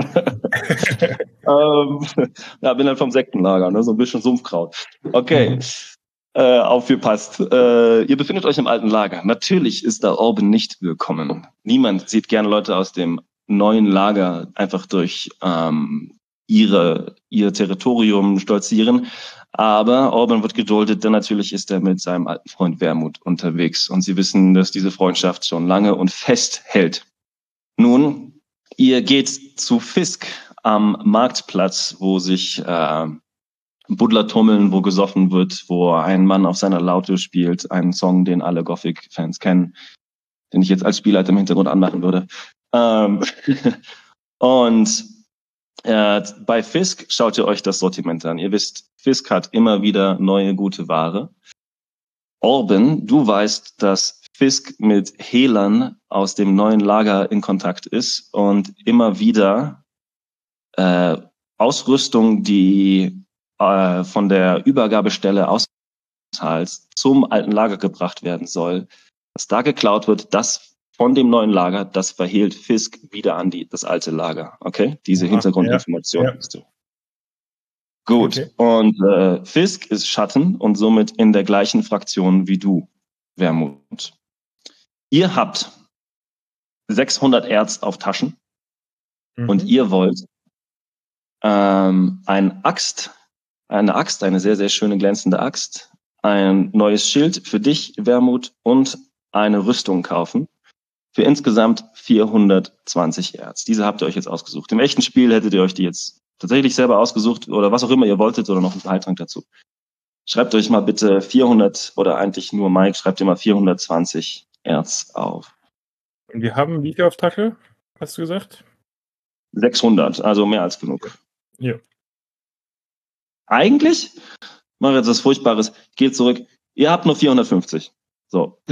ähm, ja, bin dann vom Sektenlager, ne? So ein bisschen Sumpfkraut. Okay, äh, aufgepasst. Äh, ihr befindet euch im alten Lager. Natürlich ist da Orben nicht willkommen. Niemand sieht gerne Leute aus dem neuen Lager einfach durch ähm, ihre ihr Territorium stolzieren. Aber Orben wird geduldet, denn natürlich ist er mit seinem alten Freund Wermut unterwegs. Und sie wissen, dass diese Freundschaft schon lange und fest hält. Nun, ihr geht zu Fisk am Marktplatz, wo sich äh, Buddler tummeln, wo gesoffen wird, wo ein Mann auf seiner Laute spielt, einen Song, den alle Gothic-Fans kennen, den ich jetzt als Spielleiter im Hintergrund anmachen würde. Ähm und äh, bei Fisk schaut ihr euch das Sortiment an. Ihr wisst, Fisk hat immer wieder neue, gute Ware. Orben, du weißt, dass Fisk mit Hehlern aus dem neuen Lager in Kontakt ist und immer wieder äh, Ausrüstung, die äh, von der Übergabestelle aus zum alten Lager gebracht werden soll, was da geklaut wird, das von dem neuen Lager, das verhehlt Fisk wieder an die, das alte Lager. Okay? Diese Aha, Hintergrundinformation ja, ja. hast du. Gut. Okay. Und äh, Fisk ist Schatten und somit in der gleichen Fraktion wie du, Wermut. Ihr habt sechshundert Erz auf Taschen Mhm. und ihr wollt ähm, ein Axt, eine Axt, eine sehr, sehr schöne glänzende Axt, ein neues Schild für dich, Wermut, und eine Rüstung kaufen für insgesamt vierhundertzwanzig Erz. Diese habt ihr euch jetzt ausgesucht. Im echten Spiel hättet ihr euch die jetzt tatsächlich selber ausgesucht oder was auch immer ihr wolltet oder noch einen Heiltrank dazu. Schreibt euch mal bitte vierhundert oder eigentlich nur Mike, schreibt ihr mal vierhundertzwanzig Erz auf. Und wir haben wie viel auf Tasche, hast du gesagt? sechshundert, also mehr als genug. Ja. Eigentlich, mache jetzt was Furchtbares, geht zurück, ihr habt nur vierhundertfünfzig. So.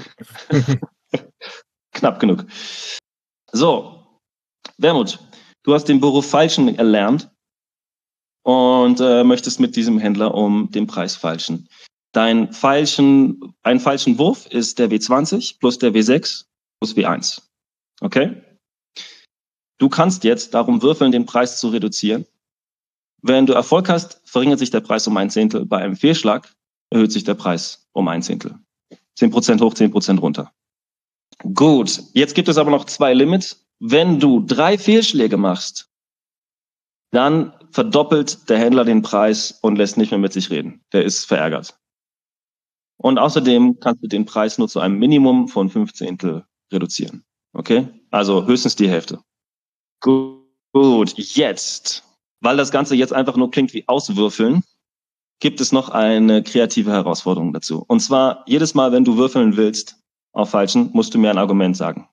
Knapp genug. So, Wermut, du hast den Beruf Falschen erlernt und äh, möchtest mit diesem Händler um den Preis falschen. Dein falschen, ein falschen Wurf ist der W zwanzig plus der W sechs plus W eins. Okay? Du kannst jetzt darum würfeln, den Preis zu reduzieren. Wenn du Erfolg hast, verringert sich der Preis um ein Zehntel. Bei einem Fehlschlag erhöht sich der Preis um ein Zehntel. zehn Prozent hoch, zehn Prozent runter. Gut, jetzt gibt es aber noch zwei Limits. Wenn du drei Fehlschläge machst, dann verdoppelt der Händler den Preis und lässt nicht mehr mit sich reden. Der ist verärgert. Und außerdem kannst du den Preis nur zu einem Minimum von fünf Zehntel reduzieren. Okay? Also höchstens die Hälfte. Gut, jetzt, weil das Ganze jetzt einfach nur klingt wie Auswürfeln, gibt es noch eine kreative Herausforderung dazu. Und zwar, jedes Mal, wenn du würfeln willst auf Falschen, musst du mir ein Argument sagen.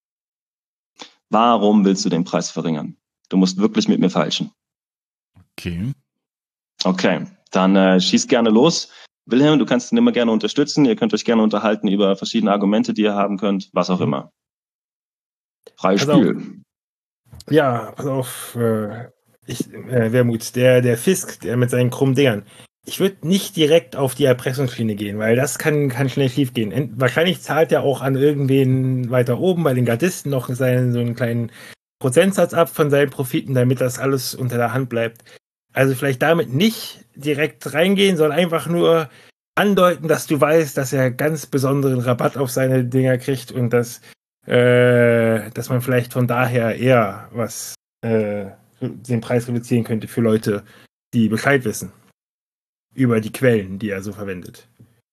Warum willst du den Preis verringern? Du musst wirklich mit mir falschen. Okay. Okay, dann äh, schieß gerne los. Wilhelm, du kannst ihn immer gerne unterstützen. Ihr könnt euch gerne unterhalten über verschiedene Argumente, die ihr haben könnt, was auch immer. Freies Pass Spiel. auf. Ja, pass auf, äh, ich, äh, Wermut, der, der Fisk, der mit seinen krummen Dingern. Ich würde nicht direkt auf die Erpressungsschiene gehen, weil das kann, kann schnell schief gehen. Ent- wahrscheinlich zahlt er auch an irgendwen weiter oben bei den Gardisten noch seinen, so einen kleinen Prozentsatz ab von seinen Profiten, damit das alles unter der Hand bleibt. Also vielleicht damit nicht direkt reingehen, sondern einfach nur andeuten, dass du weißt, dass er ganz besonderen Rabatt auf seine Dinger kriegt und dass, äh, dass man vielleicht von daher eher was äh, den Preis reduzieren könnte für Leute, die Bescheid wissen über die Quellen, die er so verwendet.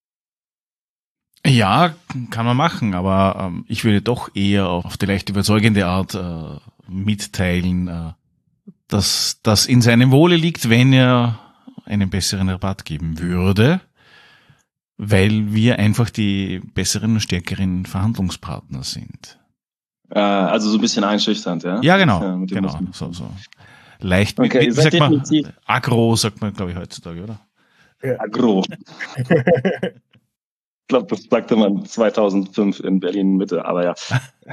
Ja, kann man machen, aber ähm, ich würde doch eher auf die leicht überzeugende Art äh, mitteilen, äh, dass das in seinem Wohle liegt, wenn er einen besseren Rabatt geben würde, weil wir einfach die besseren und stärkeren Verhandlungspartner sind. Äh, also so ein bisschen einschüchternd, ja? Ja, genau, Ja, mit dem genau, Muskeln. so, so. Leicht, Okay, wie, ihr wie seid sagt man, definitiv- aggro sagt man, glaube ich, heutzutage, oder? Agro. Ich glaube, das sagte man zweitausendfünf in Berlin Mitte, aber ja.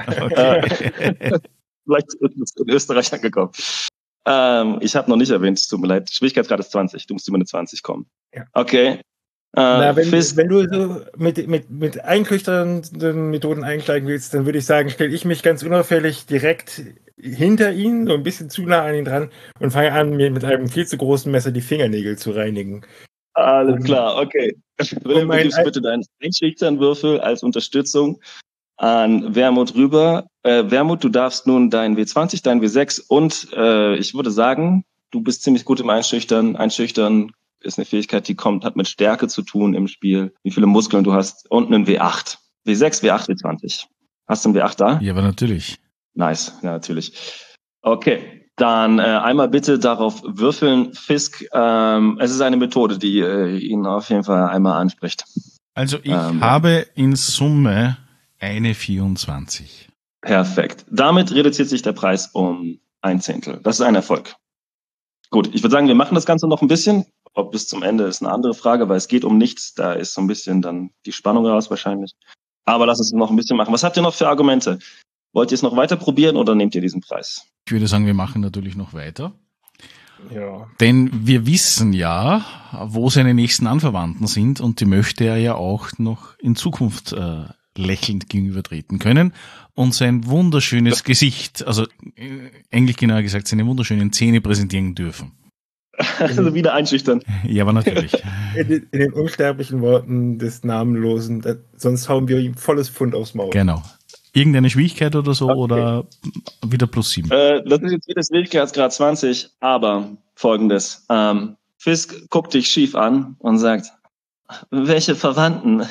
Okay. Vielleicht ist es in Österreich angekommen. Ähm, ich habe noch nicht erwähnt, es tut mir leid. Schwierigkeitsgrad ist zwanzig. Du musst über eine zwanzig kommen. Ja. Okay. Äh, Na, wenn, Fisk, wenn du so mit, mit, mit einschüchternden Methoden einsteigen willst, dann würde ich sagen, stelle ich mich ganz unauffällig direkt hinter ihn, so ein bisschen zu nah an ihn dran und fange an, mir mit einem viel zu großen Messer die Fingernägel zu reinigen. alles um- klar, okay. Wilhelm, du mein gibst Ein- bitte deinen Einschüchtern-Würfel als Unterstützung an Wermut rüber. Äh, Wermut, du darfst nun dein W zwanzig, dein W sechs und äh, ich würde sagen, du bist ziemlich gut im Einschüchtern. Einschüchtern ist eine Fähigkeit, die kommt, hat mit Stärke zu tun im Spiel, wie viele Muskeln du hast und einen W acht. W sechs, W acht, W zwanzig. Hast du einen W acht da? Ja, aber natürlich. Nice, ja, natürlich. Okay, dann äh, einmal bitte darauf würfeln, Fisk. Ähm, es ist eine Methode, die äh, ihn auf jeden Fall einmal anspricht. Also ich Ähm, habe in Summe eine vierundzwanzig. Perfekt. Damit reduziert sich der Preis um ein Zehntel. Das ist ein Erfolg. Gut, ich würde sagen, wir machen das Ganze noch ein bisschen. Ob bis zum Ende ist eine andere Frage, weil es geht um nichts. Da ist so ein bisschen dann die Spannung raus wahrscheinlich. Aber lass uns noch ein bisschen machen. Was habt ihr noch für Argumente? Wollt ihr es noch weiter probieren oder nehmt ihr diesen Preis? Ich würde sagen, wir machen natürlich noch weiter. Ja. Denn wir wissen ja, wo seine nächsten Anverwandten sind und die möchte er ja auch noch in Zukunft äh, lächelnd gegenübertreten können und sein wunderschönes Gesicht, also äh, eigentlich genauer gesagt, seine wunderschönen Zähne präsentieren dürfen. Also wieder einschüchtern. Ja, aber natürlich. In, den- in den unsterblichen Worten des Namenlosen, das, sonst hauen wir ihm volles Pfund aufs Maul. Genau. Irgendeine Schwierigkeit oder so Okay. oder wieder plus sieben. Äh, das ist jetzt wieder Schwierigkeitsgrad zwanzig, aber folgendes. Ähm, Fisk guckt dich schief an und sagt, welche Verwandten?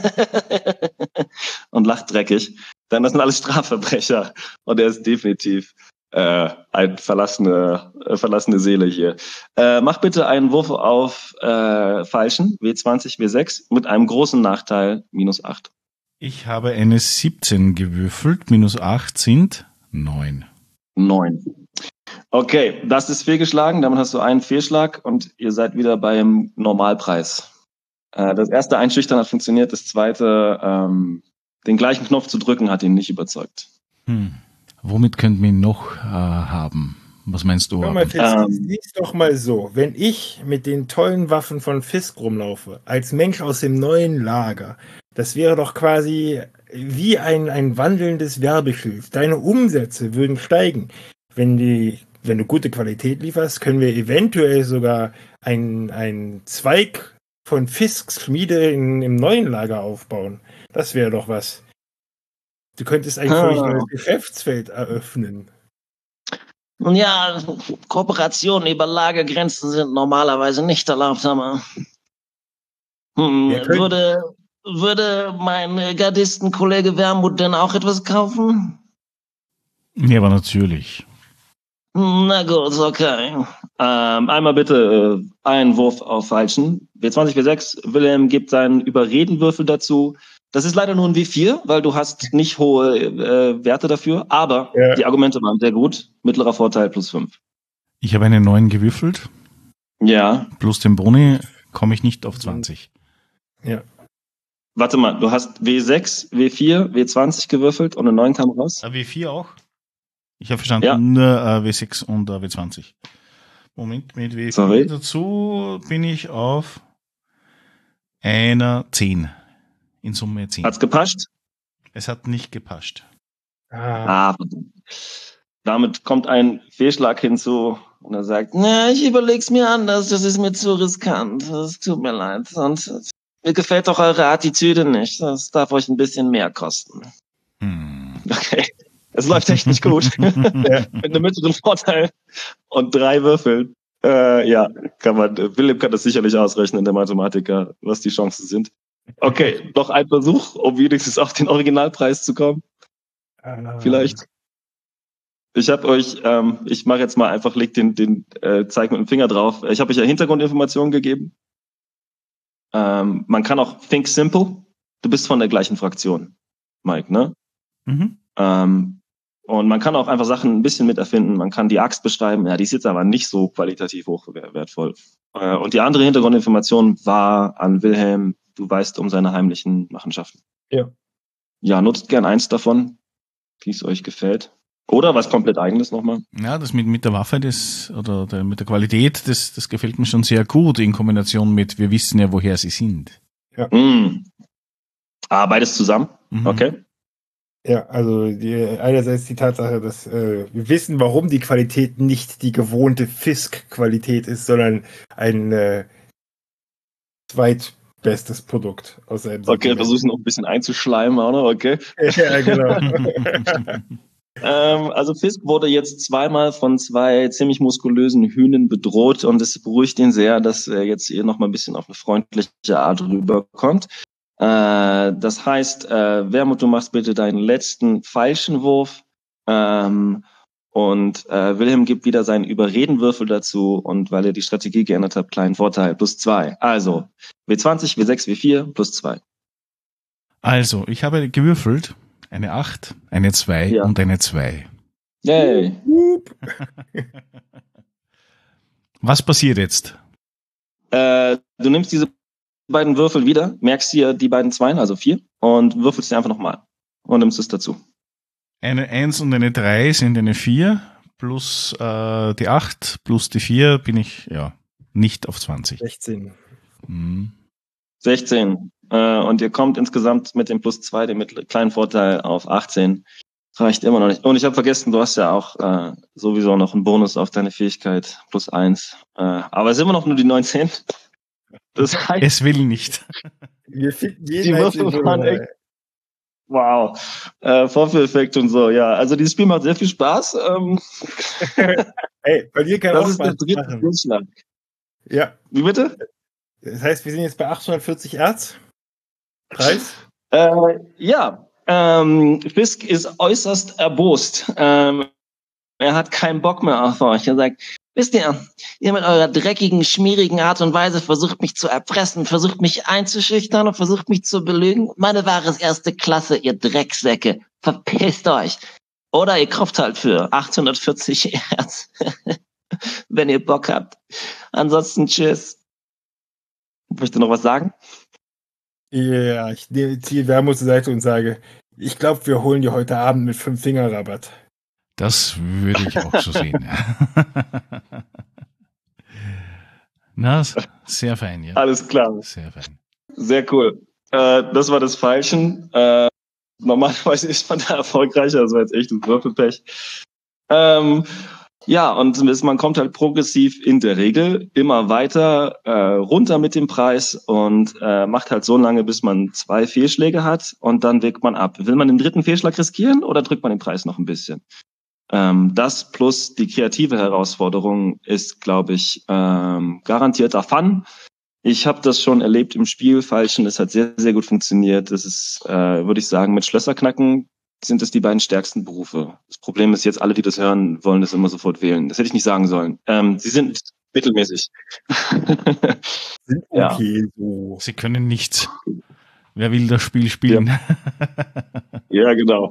Und lacht dreckig. Denn das sind alles Strafverbrecher. Und er ist definitiv äh, eine verlassene, äh, verlassene Seele hier. Äh, mach bitte einen Wurf auf äh, Falschen, W zwanzig, W sechs, mit einem großen Nachteil, minus acht. Ich habe eine siebzehn gewürfelt, minus acht sind neun. Neun. Okay, das ist fehlgeschlagen. Damit hast du einen Fehlschlag und ihr seid wieder beim Normalpreis. Äh, das erste Einschüchtern hat funktioniert, das zweite, ähm, den gleichen Knopf zu drücken, hat ihn nicht überzeugt. Hm. Womit könnten wir ihn noch äh, haben? Was meinst du? Hör mal, Fitz, Ähm. sieh's doch mal so. Wenn ich mit den tollen Waffen von Fisk rumlaufe, als Mensch aus dem neuen Lager, das wäre doch quasi wie ein, ein wandelndes Werbeschild. Deine Umsätze würden steigen. Wenn, die, wenn du gute Qualität lieferst, können wir eventuell sogar einen, einen Zweig von Fisks Schmiede in, im neuen Lager aufbauen. Das wäre doch was. Du könntest ein völlig neues Geschäftsfeld eröffnen. Nun ja, Kooperationen über Lagergrenzen sind normalerweise nicht erlaubt, aber hm, würde, würde mein Gardistenkollege Wermut denn auch etwas kaufen? Ja, aber natürlich. Na gut, okay. Ähm, einmal bitte äh, einen Wurf auf Falschen. W zwanzig, W sechs, Wilhelm gibt seinen Überredenwürfel dazu. Das ist leider nur ein W vier, weil du hast nicht hohe äh, Werte dafür, aber ja. Die Argumente waren sehr gut. Mittlerer Vorteil plus fünf. Ich habe einen neuen gewürfelt. Ja. Plus den Boni komme ich nicht auf zwanzig. Ja. Warte mal, du hast W sechs, W vier, W zwanzig gewürfelt und eine neun kam raus? W vier auch? Ich habe verstanden, ja. nur äh, W sechs und äh, W zwanzig. Moment, mit W vier Sorry. dazu bin ich auf einer zehn. In Summe zehn. Hat's gepasst? Es hat nicht gepasst. Ah. ah, damit kommt ein Fehlschlag hinzu und er sagt, na, ich überleg's mir anders, das ist mir zu riskant, das tut mir leid. Und mir gefällt doch eure Attitüde nicht, das darf euch ein bisschen mehr kosten. Hm. Okay, es läuft echt nicht gut. Mit einem mittleren Vorteil und drei Würfeln. Äh, ja, kann man, Philipp kann das sicherlich ausrechnen, der Mathematiker, was die Chancen sind. Okay, noch ein Versuch, um wenigstens auf den Originalpreis zu kommen. Ah. Vielleicht. Ich habe euch, ähm, ich mache jetzt mal einfach, leg den, den äh, Zeig mit dem Finger drauf. Ich habe euch ja Hintergrundinformationen gegeben. Ähm, man kann auch Think Simple. Du bist von der gleichen Fraktion, Mike, ne? Mhm. Ähm, und man kann auch einfach Sachen ein bisschen miterfinden. Man kann die Axt beschreiben. Ja, die ist jetzt aber nicht so qualitativ hochwertvoll. Äh, und die andere Hintergrundinformation war an Wilhelm. Du weißt um seine heimlichen Machenschaften. Ja. Ja, nutzt gern eins davon, wie es euch gefällt. Oder was komplett eigenes nochmal. Ja, das mit, mit der Waffe, das, oder der, mit der Qualität, das, das gefällt mir schon sehr gut in Kombination mit, wir wissen ja, woher sie sind. Ja. Mm. Ah, beides zusammen? Mhm. Okay. Ja, also die, einerseits die Tatsache, dass äh, wir wissen, warum die Qualität nicht die gewohnte Fisk-Qualität ist, sondern ein äh, zweit bestes Produkt aus seinem Okay, versuchen noch ein bisschen einzuschleimen, oder? Okay. Ja, genau. ähm, also Fisk wurde jetzt zweimal von zwei ziemlich muskulösen Hühnen bedroht und es beruhigt ihn sehr, dass er jetzt hier noch mal ein bisschen auf eine freundliche Art rüberkommt. Äh, das heißt, äh, Wermut, du machst bitte deinen letzten falschen Wurf. Ähm, Und äh, Wilhelm gibt wieder seinen Überredenwürfel dazu und weil er die Strategie geändert hat, kleinen Vorteil, plus zwei. Also W zwanzig, W sechs, W vier, plus zwei. Also, ich habe gewürfelt, eine acht, eine zwei ja. und eine zwei. Yay. Was passiert jetzt? Äh, du nimmst diese beiden Würfel wieder, merkst dir die beiden Zweien, also vier, und würfelst sie einfach nochmal und nimmst es dazu. Eine eins und eine drei sind eine vier, plus äh, die acht, plus die vier bin ich, ja, nicht auf zwanzig. sechzehn. Mhm. sechzehn. Äh, und ihr kommt insgesamt mit dem plus zwei, dem mit kleinen Vorteil, auf achtzehn. Reicht immer noch nicht. Und ich habe vergessen, du hast ja auch äh, sowieso noch einen Bonus auf deine Fähigkeit, plus eins. Äh, aber es ist immer noch nur die neunzehn. Das heißt, es will nicht. Wir finden jeden die Würfel waren echt. Wow. Äh, Vorführeffekt und so, ja. Also dieses Spiel macht sehr viel Spaß. Ähm, hey, bei dir kann das auch ist Spaß der dritte machen. Durchschlag. Ja. Wie bitte? Das heißt, wir sind jetzt bei achthundertvierzig Erz. Preis? Äh, ja. Ähm, Fisk ist äußerst erbost. Ähm, er hat keinen Bock mehr auf euch. Er sagt, wisst ihr, ihr mit eurer dreckigen, schmierigen Art und Weise versucht mich zu erpressen, versucht mich einzuschüchtern und versucht mich zu belügen. Meine Ware ist erste Klasse, ihr Drecksäcke. Verpisst euch. Oder ihr kauft halt für achthundertvierzig Erz. Wenn ihr Bock habt. Ansonsten tschüss. Möchte noch was sagen? Ja, ich ne- ziehe Wermut zur Seite und sage, ich glaube, wir holen dir heute Abend mit fünf Finger Rabatt. Das würde ich auch so sehen. Na, sehr fein, ja. Alles klar. Sehr fein. Sehr cool. Äh, das war das Feilschen. Äh, normalerweise ist man da erfolgreicher, das war jetzt echt ein Würfelpech. Ähm, ja, und man kommt halt progressiv in der Regel immer weiter äh, runter mit dem Preis und äh, macht halt so lange, bis man zwei Fehlschläge hat und dann wägt man ab. Will man den dritten Fehlschlag riskieren oder drückt man den Preis noch ein bisschen? Ähm, das plus die kreative Herausforderung ist, glaube ich, ähm, garantierter Fun. Ich habe das schon erlebt im Spiel, Feilschen, das hat sehr, sehr gut funktioniert. Das ist, äh, würde ich sagen, mit Schlösserknacken sind es die beiden stärksten Berufe. Das Problem ist jetzt, alle, die das hören, wollen das immer sofort wählen. Das hätte ich nicht sagen sollen. Ähm, sie sind mittelmäßig. Sind Ja. okay so. Sie können nichts. Wer will das Spiel spielen? Ja, genau.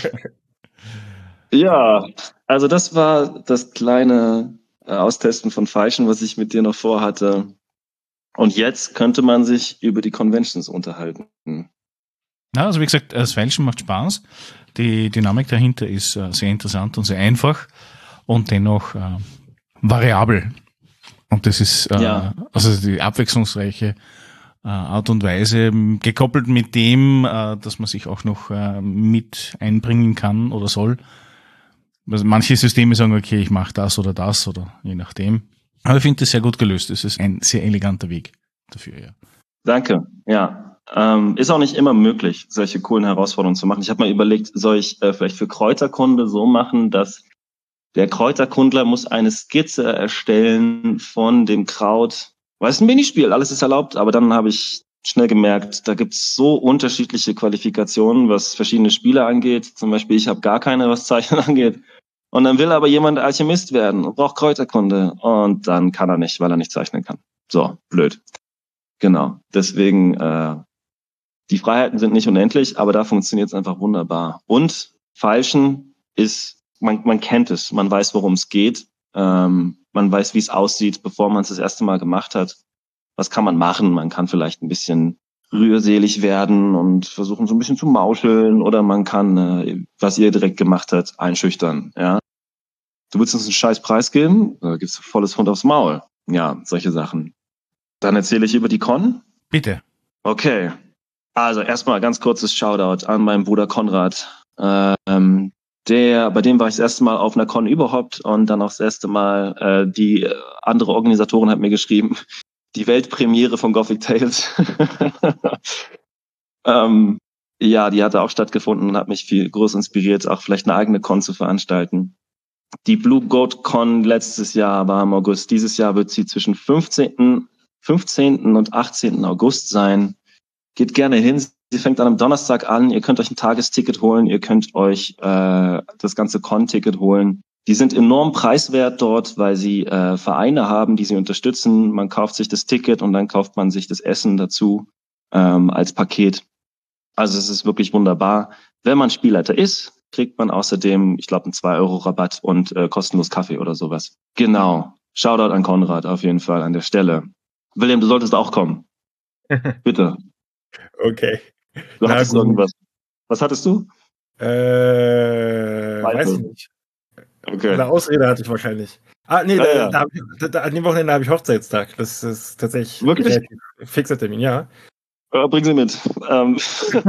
Ja, also das war das kleine äh, Austesten von Feilschen, was ich mit dir noch vorhatte. Und jetzt könnte man sich über die Conventions unterhalten. Na, also wie gesagt, das Feilschen macht Spaß. Die Dynamik dahinter ist äh, sehr interessant und sehr einfach und dennoch äh, variabel. Und das ist äh, Ja. also die abwechslungsreiche äh, Art und Weise, gekoppelt mit dem, äh, dass man sich auch noch äh, mit einbringen kann oder soll. Also manche Systeme sagen, okay, ich mache das oder das oder je nachdem. Aber ich finde das sehr gut gelöst. Es ist ein sehr eleganter Weg dafür, ja. Danke, ja. Ähm, ist auch nicht immer möglich, solche coolen Herausforderungen zu machen. Ich habe mal überlegt, soll ich äh, vielleicht für Kräuterkunde so machen, dass der Kräuterkundler muss eine Skizze erstellen von dem Kraut. Weil es ein Minispiel, alles ist erlaubt, aber dann habe ich schnell gemerkt, da gibt's so unterschiedliche Qualifikationen, was verschiedene Spiele angeht. Zum Beispiel, ich habe gar keine, was Zeichnen angeht. Und dann will aber jemand Alchemist werden und braucht Kräuterkunde. Und dann kann er nicht, weil er nicht zeichnen kann. So, blöd. Genau. Deswegen, äh, die Freiheiten sind nicht unendlich, aber da funktioniert es einfach wunderbar. Und Feilschen ist, man, man kennt es, man weiß, worum es geht. Ähm, man weiß, wie es aussieht, bevor man es das erste Mal gemacht hat. Was kann man machen? Man kann vielleicht ein bisschen rührselig werden und versuchen so ein bisschen zu mauscheln oder man kann, äh, was ihr direkt gemacht habt, einschüchtern. Ja, du willst uns einen scheiß Preis geben? Da gibt's volles Hund aufs Maul. Ja, solche Sachen. Dann erzähle ich über die Con. Bitte. Okay. Also erstmal ganz kurzes Shoutout an meinen Bruder Konrad. Ähm, der, bei dem war ich das erste Mal auf einer Con überhaupt und dann auch das erste Mal, äh, die äh, andere Organisatorin hat mir geschrieben, die Weltpremiere von Gothic Tales. ähm, ja, die hatte auch stattgefunden und hat mich viel groß inspiriert, auch vielleicht eine eigene Con zu veranstalten. Die Blue Goat Con letztes Jahr war im August. Dieses Jahr wird sie zwischen fünfzehnten und achtzehnten August sein. Geht gerne hin. Sie fängt an am Donnerstag an. Ihr könnt euch ein Tagesticket holen. Ihr könnt euch äh, das ganze Con-Ticket holen. Die sind enorm preiswert dort, weil sie äh, Vereine haben, die sie unterstützen. Man kauft sich das Ticket und dann kauft man sich das Essen dazu ähm, als Paket. Also es ist wirklich wunderbar. Wenn man Spielleiter ist, kriegt man außerdem, ich glaube, einen zwei Euro Rabatt und äh, kostenlos Kaffee oder sowas. Genau. Shoutout an Konrad auf jeden Fall an der Stelle. William, du solltest auch kommen. Bitte. Okay. Du Na hattest gut. irgendwas. Was hattest du? Äh, weiß ich nicht. Okay. Eine Ausrede hatte ich wahrscheinlich. Ah, nee, Ja, da, ja. Da hab ich, da, an dem Wochenende habe ich Hochzeitstag. Das ist tatsächlich Wirklich? ein relativ fixer Termin, ja. Äh, bring sie mit. Ähm,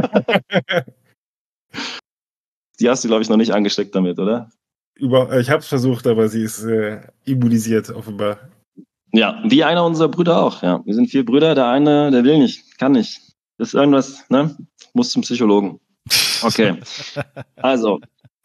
die hast du, glaube ich, noch nicht angesteckt damit, oder? Über, äh, ich habe es versucht, aber sie ist äh, immunisiert, offenbar. Ja, wie einer unserer Brüder auch. Ja, wir sind vier Brüder. Der eine, der will nicht, kann nicht. Das ist irgendwas, ne? Muss zum Psychologen. Okay. Also.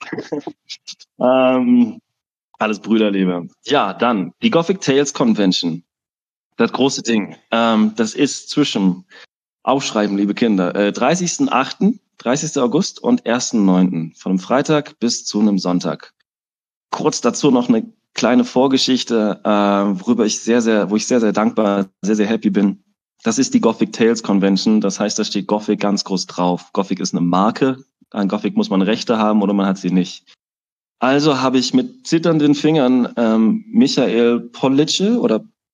ähm, alles Brüderliebe. Ja, dann die Gothic Tales Convention. Das große Ding. Ähm, das ist zwischen, aufschreiben, liebe Kinder, äh, dreißigsten achten, dreißigsten August und ersten neunten Von einem Freitag bis zu einem Sonntag. Kurz dazu noch eine kleine Vorgeschichte, äh, worüber ich sehr, sehr, wo ich sehr, sehr dankbar, sehr, sehr happy bin. Das ist die Gothic Tales Convention. Das heißt, da steht Gothic ganz groß drauf. Gothic ist eine Marke. An Gothic muss man Rechte haben oder man hat sie nicht. Also habe ich mit zitternden Fingern ähm, Michael Politsche oder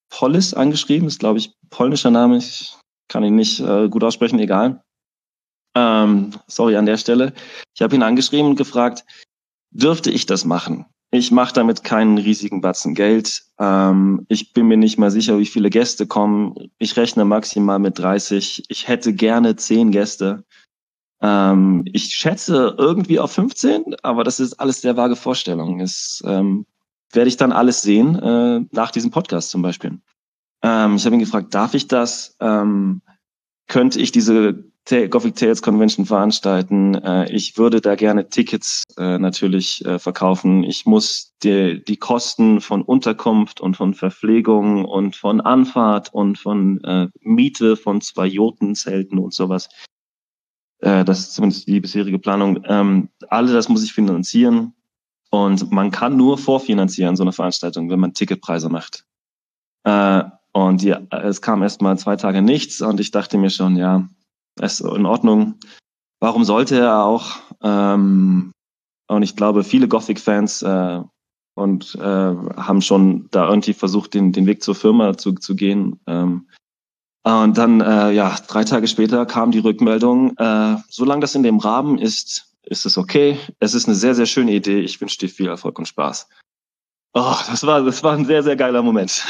Polis angeschrieben, ist, glaube ich, polnischer Name, ich kann ihn nicht äh, gut aussprechen, egal. Ähm, sorry an der Stelle. Ich habe ihn angeschrieben und gefragt, dürfte ich das machen? Ich mache damit keinen riesigen Batzen Geld. Ähm, ich bin mir nicht mal sicher, wie viele Gäste kommen. Ich rechne maximal mit dreißig. Ich hätte gerne zehn Gäste. Ähm, ich schätze irgendwie auf fünfzehn, aber das ist alles sehr vage Vorstellungen. Das ähm, werde ich dann alles sehen, äh, nach diesem Podcast zum Beispiel. Ähm, ich habe ihn gefragt, darf ich das? Ähm, könnte ich diese Gothic Tales Convention veranstalten? Äh, ich würde da gerne Tickets äh, natürlich äh, verkaufen. Ich muss die, die Kosten von Unterkunft und von Verpflegung und von Anfahrt und von äh, Miete von zwei Jotenzelten und sowas, äh, das ist zumindest die bisherige Planung, ähm, alle das muss ich finanzieren. Und man kann nur vorfinanzieren, so eine Veranstaltung, wenn man Ticketpreise macht. Äh, und ja, es kam erst mal zwei Tage nichts und ich dachte mir schon, ja, ist in Ordnung. Warum sollte er auch? Ähm, und ich glaube, viele Gothic-Fans äh, und äh, haben schon da irgendwie versucht, den, den Weg zur Firma zu, zu gehen. Ähm, und dann, äh, ja, drei Tage später kam die Rückmeldung, äh, solange das in dem Rahmen ist, ist es okay. Es ist eine sehr, sehr schöne Idee. Ich wünsche dir viel Erfolg und Spaß. Oh, das war, das war ein sehr, sehr geiler Moment.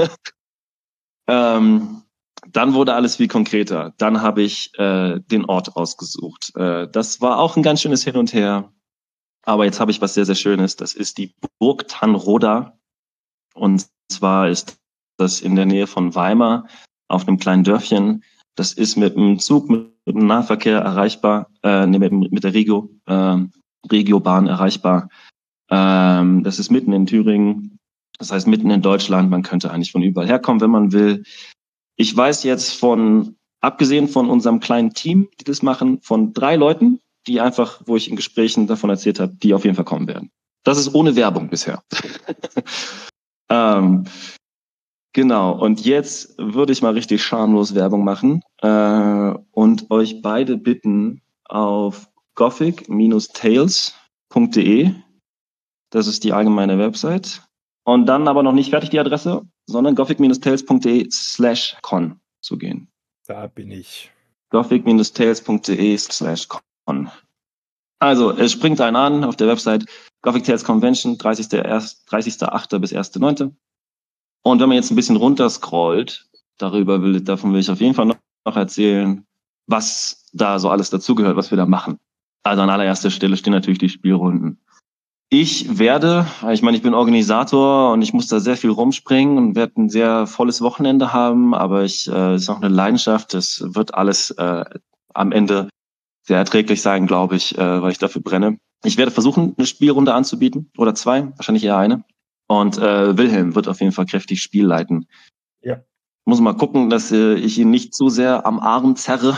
ähm, dann wurde alles viel konkreter. Dann habe ich äh, den Ort ausgesucht. Äh, das war auch ein ganz schönes Hin und Her. Aber jetzt habe ich was sehr, sehr Schönes. Das ist die Burg Tanroda. Und zwar ist das in der Nähe von Weimar auf einem kleinen Dörfchen. Das ist mit dem Zug, mit dem Nahverkehr erreichbar, äh, nee, mit, mit der Regio, äh, Regiobahn erreichbar. Ähm, das ist mitten in Thüringen. Das heißt mitten in Deutschland. Man könnte eigentlich von überall herkommen, wenn man will. Ich weiß jetzt von, abgesehen von unserem kleinen Team, die das machen, von drei Leuten, die einfach, wo ich in Gesprächen davon erzählt habe, die auf jeden Fall kommen werden. Das ist ohne Werbung bisher. ähm, genau, und jetzt würde ich mal richtig schamlos Werbung machen äh, und euch beide bitten, auf gothic tales punkt de, das ist die allgemeine Website, und dann aber noch nicht fertig die Adresse, sondern gothic tales punkt de slash con zu gehen. Da bin ich. gothic tales punkt de slash con. Also, es springt einen an auf der Website Gothic Tales Convention, dreißigster achter bis erster neunter Und wenn man jetzt ein bisschen runterscrollt, darüber will, davon will ich auf jeden Fall noch, noch erzählen, was da so alles dazugehört, was wir da machen. Also an allererster Stelle stehen natürlich die Spielrunden. Ich werde, ich meine, ich bin Organisator und ich muss da sehr viel rumspringen und werde ein sehr volles Wochenende haben, aber ich, äh, ist auch eine Leidenschaft. Es wird alles äh, am Ende sehr erträglich sein, glaube ich, äh, weil ich dafür brenne. Ich werde versuchen, eine Spielrunde anzubieten oder zwei, wahrscheinlich eher eine. Und äh, Wilhelm wird auf jeden Fall kräftig Spiel leiten. Ja. Muss mal gucken, dass äh, ich ihn nicht zu sehr am Arm zerre.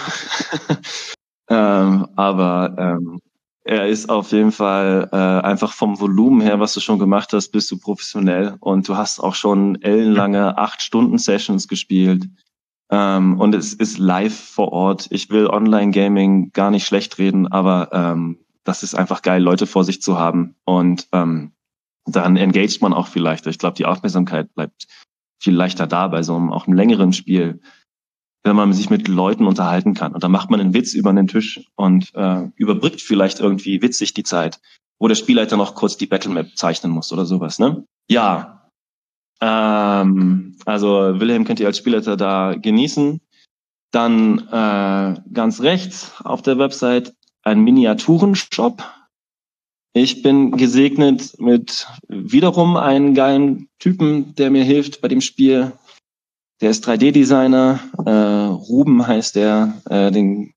ähm, aber ähm, er ist auf jeden Fall äh, einfach vom Volumen her, was du schon gemacht hast, bist du professionell. Und du hast auch schon ellenlange acht-Stunden-Sessions gespielt. Ähm, und es ist live vor Ort. Ich will Online-Gaming gar nicht schlecht reden, aber ähm, das ist einfach geil, Leute vor sich zu haben. Und ähm, dann engaged man auch viel leichter. Ich glaube, die Aufmerksamkeit bleibt viel leichter da bei so einem auch einem längeren Spiel, wenn man sich mit Leuten unterhalten kann. Und dann macht man einen Witz über den Tisch und äh, überbrückt vielleicht irgendwie witzig die Zeit, wo der Spielleiter noch kurz die Battlemap zeichnen muss oder sowas, ne? Ja. Ähm, also Wilhelm könnt ihr als Spielleiter da genießen. Dann äh, ganz rechts auf der Website ein Miniaturenshop. Ich bin gesegnet mit wiederum einem geilen Typen, der mir hilft bei dem Spiel. Der ist drei D-Designer. Äh, Ruben heißt der. Äh, den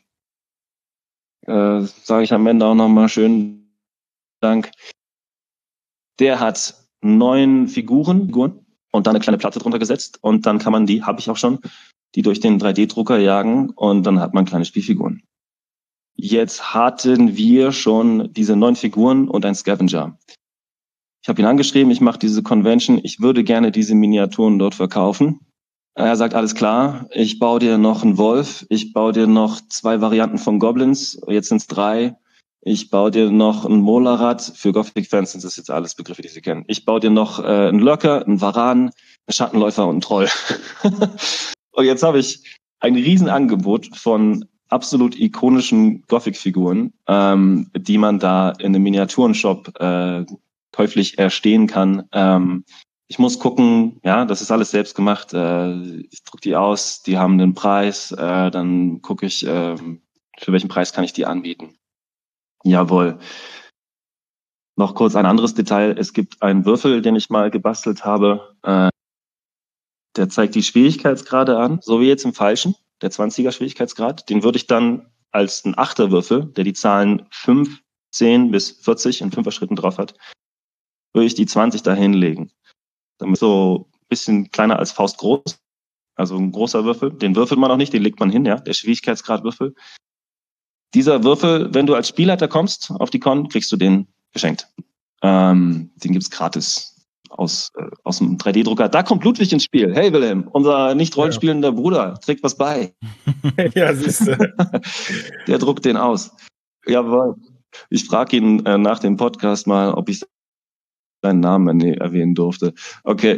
äh, sage ich am Ende auch nochmal schönen Dank. Der hat neun Figuren, Figuren und dann eine kleine Platte drunter gesetzt. Und dann kann man die, habe ich auch schon, die durch den drei D-Drucker jagen. Und dann hat man kleine Spielfiguren. Jetzt hatten wir schon diese neun Figuren und ein Scavenger. Ich habe ihn angeschrieben, ich mache diese Convention, ich würde gerne diese Miniaturen dort verkaufen. Er sagt, alles klar, ich baue dir noch einen Wolf, ich baue dir noch zwei Varianten von Goblins, jetzt sind es drei. Ich baue dir noch ein Molarad, für Gothic-Fans sind das jetzt alles Begriffe, die sie kennen. Ich baue dir noch äh, einen Lurker, einen Varan, Schattenläufer und ein Troll. Und jetzt habe ich ein Riesenangebot von absolut ikonischen Gothic-Figuren, ähm, die man da in einem Miniaturenshop äh, käuflich erstehen kann. Ähm, ich muss gucken, ja, das ist alles selbst gemacht. Äh, ich druck die aus, die haben einen Preis, äh, dann gucke ich, äh, für welchen Preis kann ich die anbieten. Jawohl. Noch kurz ein anderes Detail. Es gibt einen Würfel, den ich mal gebastelt habe. Äh, der zeigt die Schwierigkeitsgrade an, so wie jetzt im Falschen, der zwanziger Schwierigkeitsgrad. Den würde ich dann als ein Achterwürfel, der die Zahlen fünf, zehn bis vierzig in Fünfer-Schritten drauf hat, würde ich die zwanzig da hinlegen. Damit so ein bisschen kleiner als Faust groß, also ein großer Würfel. Den würfelt man auch nicht, den legt man hin, ja, der Schwierigkeitsgrad-Würfel. Dieser Würfel, wenn du als Spielleiter kommst auf die Con, kriegst du den geschenkt. Ähm, den gibt's gratis aus, äh, aus dem drei D Drucker. Da kommt Ludwig ins Spiel. Hey Wilhelm, unser nicht rollenspielender ja. Bruder, trägt was bei. Ja, siehst du. Der druckt den aus. Jawohl. Ich frage ihn äh, nach dem Podcast mal, ob ich seinen Namen erwähnen durfte. Okay.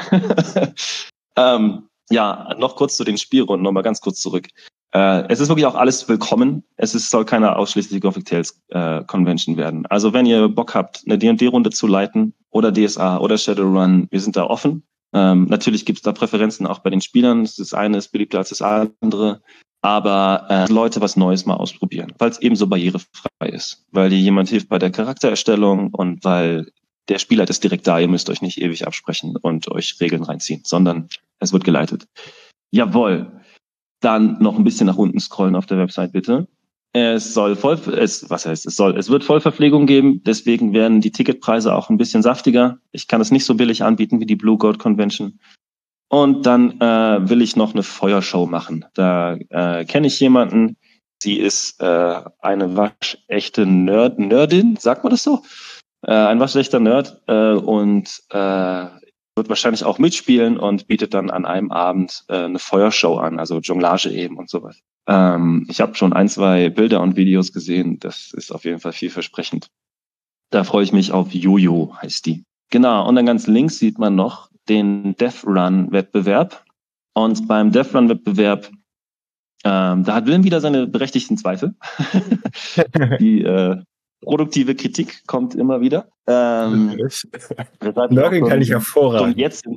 ähm, ja, noch kurz zu den Spielrunden, nochmal ganz kurz zurück. Äh, es ist wirklich auch alles willkommen. Es ist, soll keine ausschließliche Gothic Tales äh, Convention werden. Also wenn ihr Bock habt, eine D und D-Runde zu leiten oder D S A oder Shadowrun, wir sind da offen. Ähm, natürlich gibt es da Präferenzen auch bei den Spielern. Das eine ist beliebter als das andere. Aber äh, Leute was Neues mal ausprobieren, weil es ebenso barrierefrei ist. Weil dir jemand hilft bei der Charaktererstellung und weil der Spieler ist direkt da. Ihr müsst euch nicht ewig absprechen und euch Regeln reinziehen, sondern es wird geleitet. Jawohl. Dann noch ein bisschen nach unten scrollen auf der Website, bitte. Es soll voll, es, was heißt, es soll, es wird Vollverpflegung geben, deswegen werden die Ticketpreise auch ein bisschen saftiger. Ich kann es nicht so billig anbieten wie die Blue Gold Convention. Und dann äh, will ich noch eine Feuershow machen. Da äh, kenne ich jemanden, sie ist äh, eine waschechte Nerd, Nerdin, sagt man das so? Äh, ein waschechter Nerd äh, und äh, wird wahrscheinlich auch mitspielen und bietet dann an einem Abend äh, eine Feuershow an, also Jonglage eben und sowas. Ähm, ich habe schon ein, zwei Bilder und Videos gesehen, das ist auf jeden Fall vielversprechend. Da freue ich mich auf Jojo, heißt die. Genau, und dann ganz links sieht man noch den Death Run Wettbewerb. Und beim Death Run Wettbewerb, ähm, da hat Willem wieder seine berechtigten Zweifel. die äh, produktive Kritik kommt immer wieder. Ähm, Nörgeln kann ich hervorragend. Und jetzt,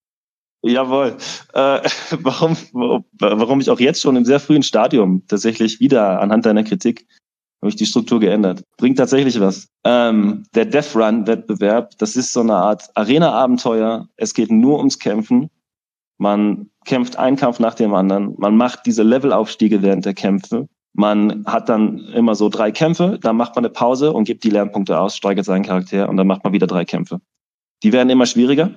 jawohl. Äh, warum, warum ich auch jetzt schon im sehr frühen Stadium tatsächlich wieder anhand deiner Kritik habe ich die Struktur geändert. Bringt tatsächlich was. Ähm, der Death Run Wettbewerb, das ist so eine Art Arena-Abenteuer. Es geht nur ums Kämpfen. Man kämpft einen Kampf nach dem anderen. Man macht diese Levelaufstiege während der Kämpfe. Man hat dann immer so drei Kämpfe, dann macht man eine Pause und gibt die Lernpunkte aus, steigert seinen Charakter und dann macht man wieder drei Kämpfe. Die werden immer schwieriger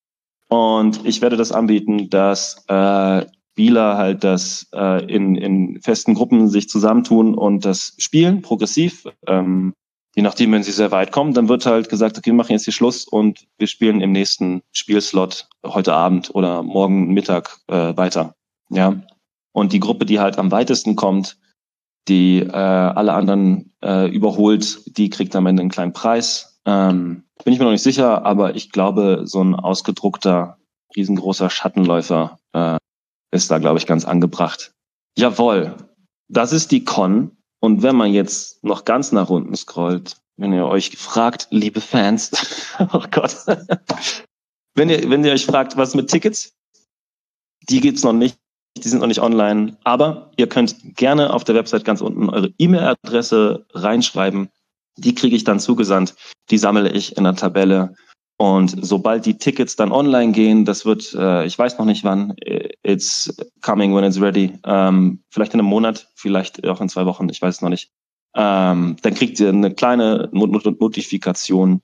und ich werde das anbieten, dass äh, Spieler halt das äh, in, in festen Gruppen sich zusammentun und das spielen, progressiv. Ähm, je nachdem, wenn sie sehr weit kommen, dann wird halt gesagt, okay, wir machen jetzt hier Schluss und wir spielen im nächsten Spielslot heute Abend oder morgen Mittag äh, weiter. Ja. Und die Gruppe, die halt am weitesten kommt, die äh, alle anderen äh, überholt, die kriegt am Ende einen kleinen Preis. Ähm, bin ich mir noch nicht sicher, aber ich glaube, so ein ausgedruckter, riesengroßer Schattenläufer äh, ist da, glaube ich, ganz angebracht. Jawohl, das ist die Con. Und wenn man jetzt noch ganz nach unten scrollt, wenn ihr euch fragt, liebe Fans, oh Gott, wenn ihr, wenn ihr euch fragt, was mit Tickets, die gibt's noch nicht. Die sind noch nicht online, aber ihr könnt gerne auf der Website ganz unten eure E-Mail-Adresse reinschreiben. Die kriege ich dann zugesandt. Die sammle ich in der Tabelle. Und sobald die Tickets dann online gehen, das wird, äh, ich weiß noch nicht wann, it's coming when it's ready. Ähm, vielleicht in einem Monat, vielleicht auch in zwei Wochen, ich weiß es noch nicht. Ähm, dann kriegt ihr eine kleine Not- Notifikation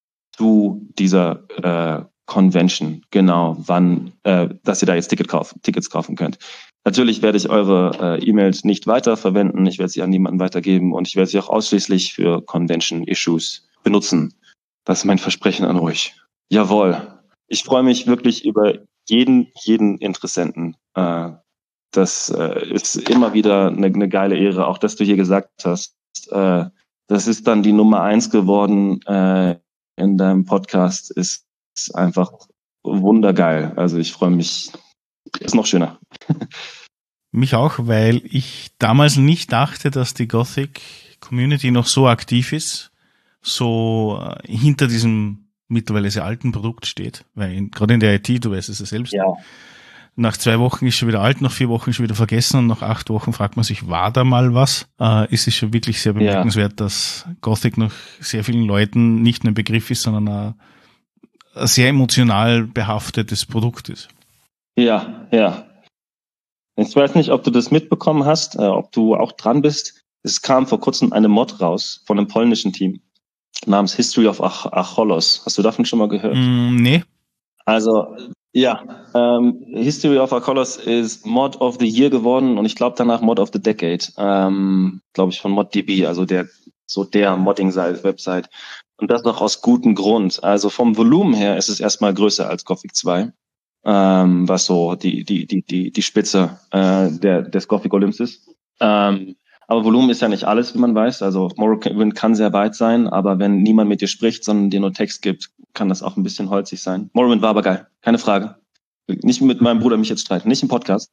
zu dieser äh, Convention, genau, wann, äh, dass ihr da jetzt Ticket kaufen, Tickets kaufen könnt. Natürlich werde ich eure äh, E-Mails nicht weiterverwenden, ich werde sie an niemanden weitergeben und ich werde sie auch ausschließlich für Convention-Issues benutzen. Das ist mein Versprechen an euch. Jawohl. Ich freue mich wirklich über jeden, jeden Interessenten. Äh, das äh, ist immer wieder eine, eine geile Ehre, auch dass du hier gesagt hast, äh, das ist dann die Nummer eins geworden äh, in deinem Podcast, ist ist einfach wundergeil. Also ich freue mich, ist noch schöner. Mich auch, weil ich damals nicht dachte, dass die Gothic-Community noch so aktiv ist, so äh, hinter diesem mittlerweile sehr alten Produkt steht. Weil in, gerade in der I T, du weißt es ja selbst, Ja. nach zwei Wochen ist schon wieder alt, nach vier Wochen schon wieder vergessen und nach acht Wochen fragt man sich, war da mal was? Äh, ist es schon wirklich sehr bemerkenswert, ja. dass Gothic noch sehr vielen Leuten nicht nur ein Begriff ist, sondern ein, ein sehr emotional behaftetes Produkt ist. Ja, ja. Ich weiß nicht, ob du das mitbekommen hast, äh, ob du auch dran bist. Es kam vor kurzem eine Mod raus von einem polnischen Team namens History of Ach- Acholos. Hast du davon schon mal gehört? Mm, nee. Also, ja, ähm, History of Acholos ist Mod of the Year geworden und ich glaube danach Mod of the Decade, ähm, glaube ich von ModDB, also der so der Modding-Website. Und das noch aus gutem Grund. Also vom Volumen her ist es erstmal größer als Gothic zwei, ähm, was so die die die die die Spitze äh, der des Gothic Olymps ist. Ähm, aber Volumen ist ja nicht alles, wie man weiß. Also Morrowind kann sehr weit sein, aber wenn niemand mit dir spricht, sondern dir nur Text gibt, kann das auch ein bisschen holzig sein. Morrowind war aber geil, keine Frage. Nicht mit meinem Bruder mich jetzt streiten, nicht im Podcast.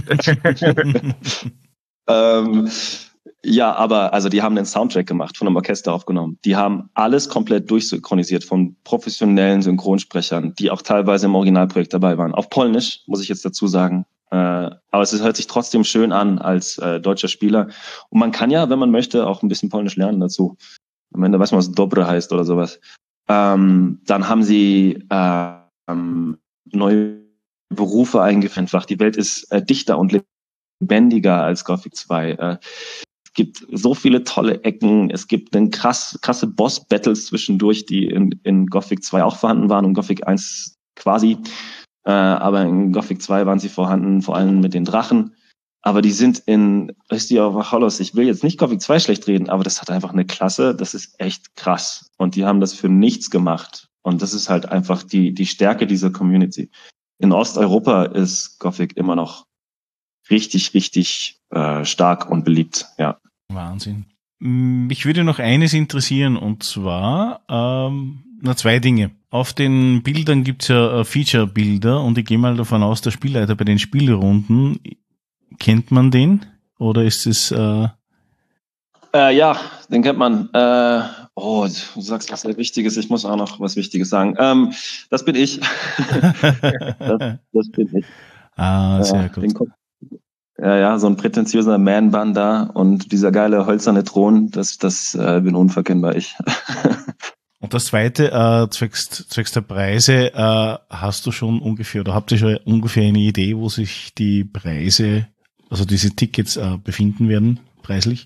ähm, ja, aber also die haben den Soundtrack gemacht, von einem Orchester aufgenommen. Die haben alles komplett durchsynchronisiert von professionellen Synchronsprechern, die auch teilweise im Originalprojekt dabei waren. Auf Polnisch, muss ich jetzt dazu sagen. Äh, aber es hört sich trotzdem schön an als äh, deutscher Spieler. Und man kann ja, wenn man möchte, auch ein bisschen Polnisch lernen dazu. Am Ende weiß man, was Dobre heißt oder sowas. Ähm, dann haben sie äh, ähm, neue Berufe eingeführt. Die Welt ist äh, dichter und lebendiger als Gothic zwei. Äh, es gibt so viele tolle Ecken. Es gibt dann krass, krasse Boss-Battles zwischendurch, die in, in Gothic zwei auch vorhanden waren und Gothic eins quasi. Äh, aber in Gothic zwei waren sie vorhanden, vor allem mit den Drachen. Aber die sind in History of Acholos, ich will jetzt nicht Gothic zwei schlecht reden, aber das hat einfach eine Klasse, das ist echt krass. Und die haben das für nichts gemacht. Und das ist halt einfach die, die Stärke dieser Community. In Osteuropa ist Gothic immer noch richtig, richtig äh, stark und beliebt, ja. Wahnsinn. Mich würde noch eines interessieren, und zwar ähm, na, zwei Dinge. Auf den Bildern gibt's ja äh, Feature-Bilder und ich gehe mal davon aus, der Spielleiter bei den Spielrunden, kennt man den? Oder ist es... Äh äh, ja, den kennt man. Äh, oh, du sagst was sehr Wichtiges, ich muss auch noch was Wichtiges sagen. Ähm, das bin ich. das, das bin ich. Ah, sehr äh, gut. Den, Ja, ja, so ein prätentiöser Man-Bun da und dieser geile hölzerne Thron, das, das äh, bin unverkennbar ich. Und das Zweite, äh, zwecks, zwecks der Preise, äh, hast du schon ungefähr, oder habt ihr schon ungefähr eine Idee, wo sich die Preise, also diese Tickets äh, befinden werden, preislich?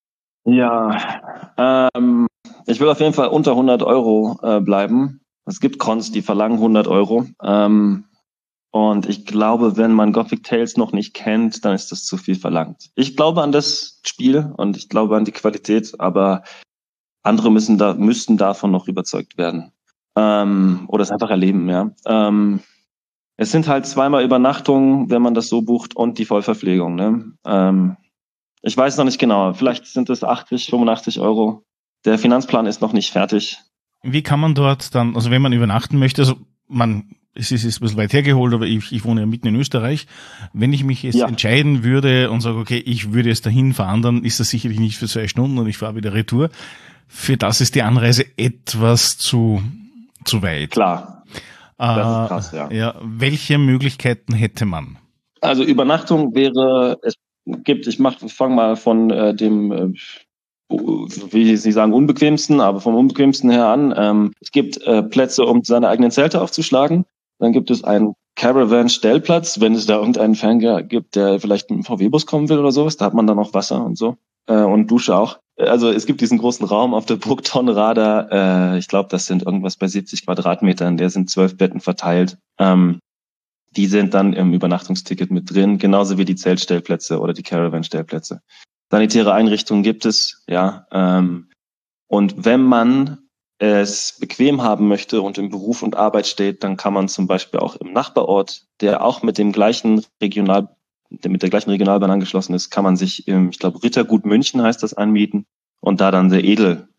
Ja, ähm, ich will auf jeden Fall unter hundert Euro äh, bleiben. Es gibt Cons, die verlangen hundert Euro. Ähm, Und ich glaube, wenn man Gothic Tales noch nicht kennt, dann ist das zu viel verlangt. Ich glaube an das Spiel und ich glaube an die Qualität, aber andere müssen da, müssten davon noch überzeugt werden. Ähm, oder es einfach erleben, ja. Ähm, es sind halt zweimal Übernachtungen, wenn man das so bucht, und die Vollverpflegung, ne? Ähm, ich weiß noch nicht genau. Vielleicht sind es achtzig, fünfundachtzig Euro. Der Finanzplan ist noch nicht fertig. Wie kann man dort dann, also wenn man übernachten möchte, also man, es ist, ist ein bisschen weit hergeholt, aber ich, ich wohne ja mitten in Österreich. Wenn ich mich jetzt Ja. entscheiden würde und sage, okay, ich würde jetzt dahin fahren, dann ist das sicherlich nicht für zwei Stunden und ich fahre wieder retour. Für das ist die Anreise etwas zu, zu weit. Klar. Das Äh, ist krass, ja. ja. Welche Möglichkeiten hätte man? Also Übernachtung wäre, es gibt, ich mach, fange mal von äh, dem, äh, wie Sie sagen, unbequemsten, aber vom unbequemsten her an. Ähm, es gibt äh, Plätze, um seine eigenen Zelte aufzuschlagen. Dann gibt es einen Caravan-Stellplatz, wenn es da irgendeinen Fan gibt, der vielleicht mit dem V W-Bus kommen will oder sowas. Da hat man dann auch Wasser und so. Äh, und Dusche auch. Also es gibt diesen großen Raum auf der Burg Tonrada. Äh, ich glaube, das sind irgendwas bei siebzig Quadratmetern. Der sind zwölf Betten verteilt. Ähm, die sind dann im Übernachtungsticket mit drin, genauso wie die Zeltstellplätze oder die Caravan-Stellplätze. Sanitäre Einrichtungen gibt es, ja. Ähm, und wenn man es bequem haben möchte und im Beruf und Arbeit steht, dann kann man zum Beispiel auch im Nachbarort, der auch mit dem gleichen Regional, der mit der gleichen Regionalbahn angeschlossen ist, kann man sich im, ich glaube, Rittergut München heißt das, anmieten und da dann sehr edel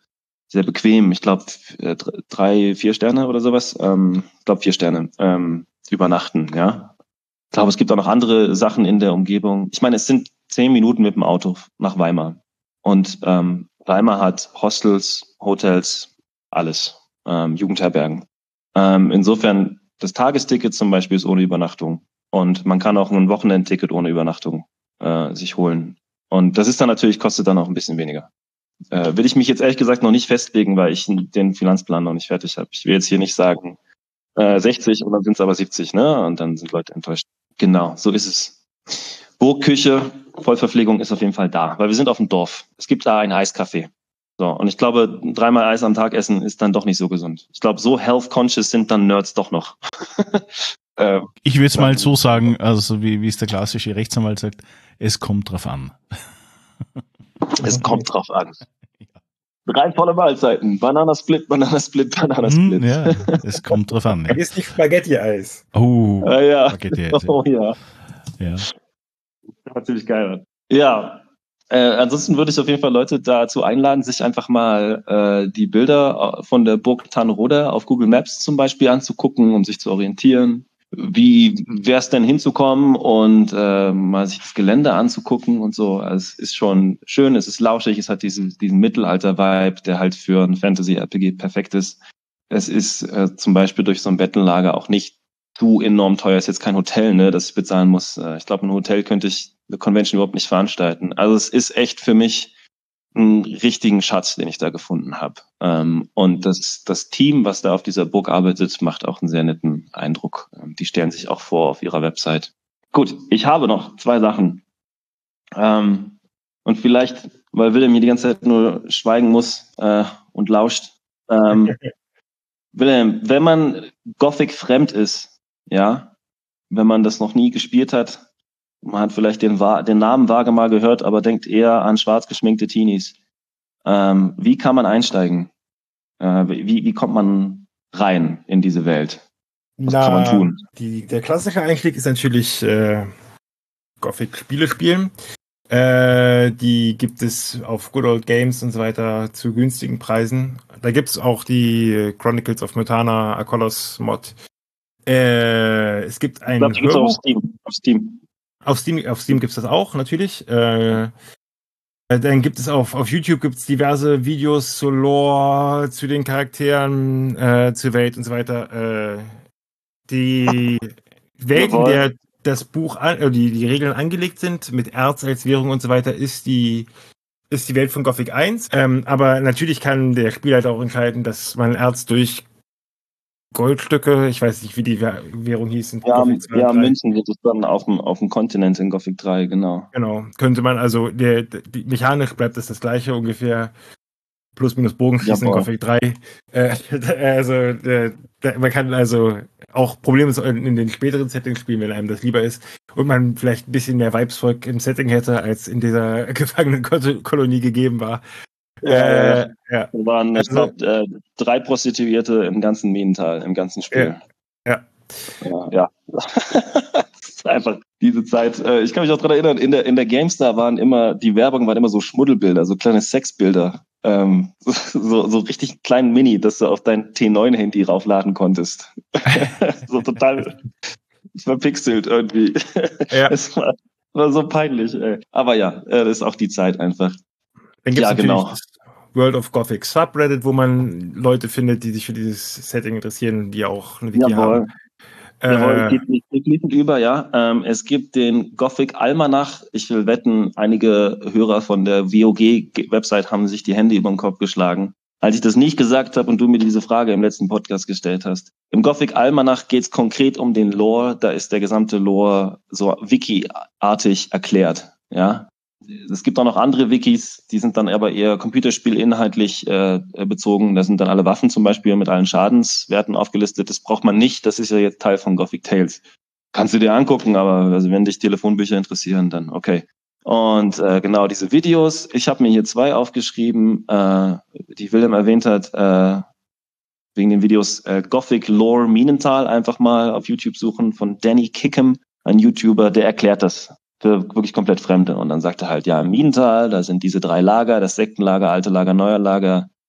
sehr bequem. Ich glaube, drei, vier Sterne oder sowas. Ähm, ich glaube, vier Sterne ähm, übernachten, ja. Ich glaube, es gibt auch noch andere Sachen in der Umgebung. Ich meine, es sind zehn Minuten mit dem Auto nach Weimar. Und ähm, Weimar hat Hostels, Hotels, alles, ähm, Jugendherbergen. Ähm, insofern, das Tagesticket zum Beispiel ist ohne Übernachtung. Und man kann auch ein Wochenendticket ohne Übernachtung äh, sich holen. Und das ist dann natürlich, kostet dann auch ein bisschen weniger. Äh, will ich mich jetzt ehrlich gesagt noch nicht festlegen, weil ich den Finanzplan noch nicht fertig habe. Ich will jetzt hier nicht sagen äh, sechzig und dann sind es aber siebzig, ne? Und dann sind Leute enttäuscht. Genau, so ist es. Burgküche, Vollverpflegung ist auf jeden Fall da, weil wir sind auf dem Dorf. Es gibt da ein Eiscafé. So, und ich glaube, dreimal Eis am Tag essen ist dann doch nicht so gesund. Ich glaube, so health-conscious sind dann Nerds doch noch. äh, ich würde es mal so sagen, also wie, wie es der klassische Rechtsanwalt sagt, es kommt drauf an. Es kommt drauf an. Drei volle Mahlzeiten. Bananasplit, Bananasplit, Bananasplit. Mm, ja, es kommt drauf an. Ja. Vergiss nicht Spaghetti-Eis. Oh, ah, ja. Spaghetti-Eis. Oh ja. Ja. Natürlich geil. Ja. Äh, ansonsten würde ich auf jeden Fall Leute dazu einladen, sich einfach mal äh, die Bilder von der Burg Tanrode auf Google Maps zum Beispiel anzugucken, um sich zu orientieren. Wie wäre es denn hinzukommen und äh, mal sich das Gelände anzugucken und so. Also es ist schon schön, es ist lauschig, es hat diesen, diesen Mittelalter-Vibe, der halt für ein Fantasy-R P G perfekt ist. Es ist äh, zum Beispiel durch so ein Bettenlager auch nicht zu enorm teuer. Es ist jetzt kein Hotel, ne, das ich bezahlen muss. Äh, ich glaube, ein Hotel könnte ich eine Convention überhaupt nicht veranstalten. Also es ist echt für mich einen richtigen Schatz, den ich da gefunden habe. Ähm, und das, das Team, was da auf dieser Burg arbeitet, macht auch einen sehr netten Eindruck. Ähm, die stellen sich auch vor auf ihrer Website. Gut, ich habe noch zwei Sachen. Ähm, und vielleicht, weil Wilhelm hier die ganze Zeit nur schweigen muss äh, und lauscht. Ähm, Wilhelm, wenn man Gothic fremd ist, ja, wenn man das noch nie gespielt hat, man hat vielleicht den, den Namen vage mal gehört, aber denkt eher an schwarz geschminkte Teenies. Ähm, wie kann man einsteigen? Äh, wie, wie kommt man rein in diese Welt? Was Na, kann man tun? Die, der klassische Einstieg ist natürlich äh, Gothic-Spiele spielen. Äh, die gibt es auf Good Old Games und so weiter zu günstigen Preisen. Da gibt es auch die Chronicles of Mythana Akolos Mod. Äh, es gibt ein ich glaub, Hörbuch. Auf Steam. Auf Steam. Auf Steam, auf Steam gibt es das auch, natürlich. Äh, dann gibt es auf, auf YouTube gibt's diverse Videos zur Lore, zu den Charakteren, äh, zur Welt und so weiter. Äh, die Welt, in der das Buch, an, äh, die, die Regeln angelegt sind, mit Erz als Währung und so weiter, ist die, ist die Welt von Gothic eins. Ähm, aber natürlich kann der Spielleiter auch entscheiden, dass man Erz durch Goldstücke, ich weiß nicht, wie die Währung hieß. In ja, ja Münzen wird es dann auf dem, auf dem Kontinent in Gothic drei, genau. Genau, könnte man also, der, die, mechanisch bleibt es das gleiche ungefähr, plus minus Bogenschießen in Gothic drei. Äh, also, äh, man kann also auch problemlos in den späteren Settings spielen, wenn einem das lieber ist und man vielleicht ein bisschen mehr Vibesvolk im Setting hätte, als in dieser Gefangenenkolonie gegeben war. Ja, äh, ja. ja. Da waren, also, ich glaube, äh, drei Prostituierte im ganzen Minental, im ganzen Spiel. Ja. Ja. ja. Das ist einfach diese Zeit. Äh, ich kann mich auch daran erinnern, in der, in der GameStar waren immer, die Werbung waren immer so Schmuddelbilder, so kleine Sexbilder. Ähm, so, so richtig klein Mini, dass du auf dein T neun Handy raufladen konntest. So total verpixelt irgendwie. Ja. Es war, war so peinlich, ey. Aber ja, das ist auch die Zeit einfach. Dann gibt's ja, genau. Das World of Gothic Subreddit, wo man Leute findet, die sich für dieses Setting interessieren, die auch eine Wiki Jawohl. haben. Jawohl, geht nicht fließend über, ja. Ähm, es gibt den Gothic Almanach. Ich will wetten, einige Hörer von der W O G-Website haben sich die Hände über den Kopf geschlagen, als ich das nicht gesagt habe und du mir diese Frage im letzten Podcast gestellt hast. Im Gothic Almanach geht es konkret um den Lore. Da ist der gesamte Lore so Wiki-artig erklärt, ja. Es gibt auch noch andere Wikis, die sind dann aber eher computerspielinhaltlich äh, bezogen. Da sind dann alle Waffen zum Beispiel mit allen Schadenswerten aufgelistet. Das braucht man nicht, das ist ja jetzt Teil von Gothic Tales. Kannst du dir angucken, aber also wenn dich Telefonbücher interessieren, dann okay. Und äh, genau diese Videos, ich habe mir hier zwei aufgeschrieben, äh, die Wilhelm erwähnt hat, äh, wegen den Videos äh, Gothic Lore Minental einfach mal auf YouTube suchen von Danny Kickham, ein YouTuber, der erklärt das für wirklich komplett Fremde. Und dann sagt er halt, ja, im Minental, da sind diese drei Lager, das Sektenlager, alte Lager, neuer Lager.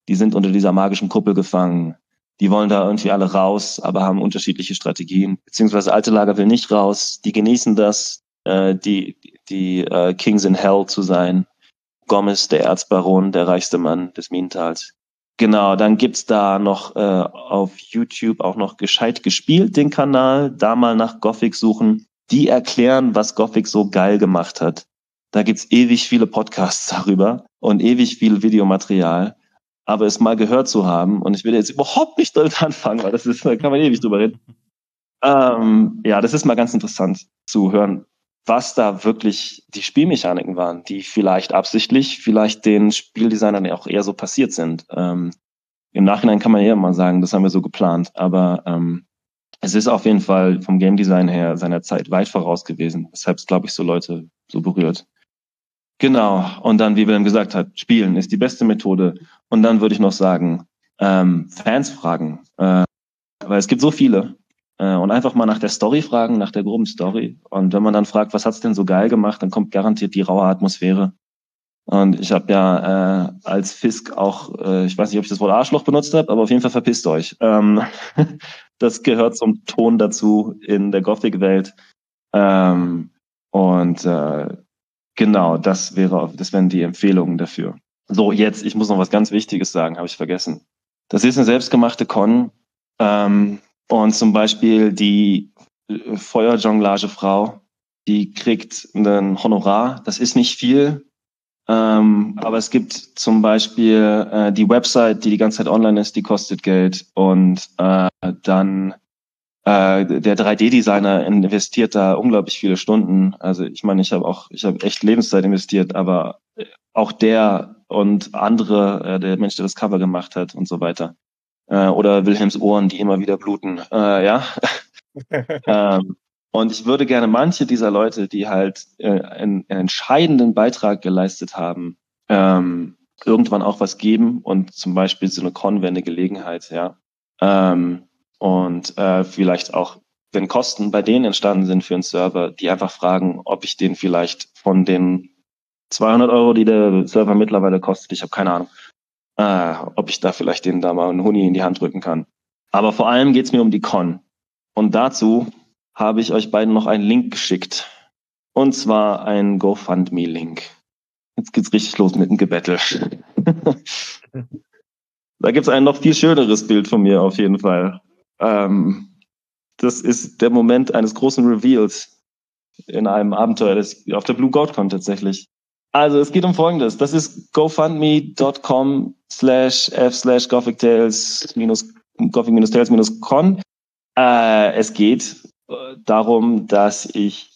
die sind unter dieser magischen Kuppel gefangen. Die wollen da irgendwie alle raus, aber haben unterschiedliche Strategien. Beziehungsweise alte Lager will nicht raus. Die genießen das, äh, die, die äh, Kings in Hell zu sein. Gomez, der Erzbaron, der reichste Mann des Minentals. Genau, dann gibt's da noch äh, auf YouTube auch noch gescheit gespielt, den Kanal. Da mal nach Gothic suchen. Die erklären, was Gothic so geil gemacht hat. Da gibt's ewig viele Podcasts darüber und ewig viel Videomaterial. Aber es mal gehört zu haben, und ich will jetzt überhaupt nicht damit anfangen, weil das ist, da kann man ewig drüber reden. Ähm, ja, das ist mal ganz interessant zu hören, was da wirklich die Spielmechaniken waren, die vielleicht absichtlich, vielleicht den Spieldesignern auch eher so passiert sind. Ähm, im Nachhinein kann man ja mal sagen, das haben wir so geplant, aber ähm, es ist auf jeden Fall vom Game Design her seiner Zeit weit voraus gewesen, weshalb es, glaube ich, so Leute so berührt. Genau, und dann, wie Wilhelm gesagt hat, spielen ist die beste Methode. Und dann würde ich noch sagen, ähm, Fans fragen, äh, weil es gibt so viele. Äh, und einfach mal nach der Story fragen, nach der groben Story. Und wenn man dann fragt, was hat's denn so geil gemacht, dann kommt garantiert die raue Atmosphäre. Und ich habe ja äh, als Fisk auch, äh, ich weiß nicht, ob ich das Wort Arschloch benutzt habe, aber auf jeden Fall verpisst euch. Ähm, das gehört zum Ton dazu in der Gothic-Welt. Ähm, und äh, Genau, das wäre, das wären die Empfehlungen dafür. So, jetzt, ich muss noch was ganz Wichtiges sagen, habe ich vergessen. Das ist eine selbstgemachte Con, ähm, und zum Beispiel die Feuerjonglage-Frau, die kriegt ein Honorar. Das ist nicht viel, ähm, aber es gibt zum Beispiel äh, die Website, die die ganze Zeit online ist, die kostet Geld, und äh, dann der drei D-Designer investiert da unglaublich viele Stunden. Also ich meine, ich habe auch, ich habe echt Lebenszeit investiert, aber auch der und andere, der Mensch, der das Cover gemacht hat und so weiter. Oder Wilhelms Ohren, die immer wieder bluten. Äh, ja. ähm, und ich würde gerne manche dieser Leute, die halt äh, einen, einen entscheidenden Beitrag geleistet haben, ähm, irgendwann auch was geben, und zum Beispiel so eine Con wäre eine Gelegenheit, ja. Ähm, Und äh, vielleicht auch, wenn Kosten bei denen entstanden sind für einen Server, die einfach fragen, ob ich den vielleicht von den zweihundert Euro, die der Server mittlerweile kostet, ich habe keine Ahnung, äh, ob ich da vielleicht denen da mal einen Huni in die Hand drücken kann. Aber vor allem geht's mir um die Con. Und dazu habe ich euch beiden noch einen Link geschickt. Und zwar einen GoFundMe-Link. Jetzt geht's richtig los mit dem Gebettel. Da gibt's ein noch viel schöneres Bild von mir auf jeden Fall. Ähm, das ist der Moment eines großen Reveals in einem Abenteuer, das auf der Blue Goat Con tatsächlich. Also es geht um Folgendes. Das ist gofundme.com slash f slash Gothic Tales minus Gothic minus Tales minus Con. Äh, es geht äh, darum, dass ich,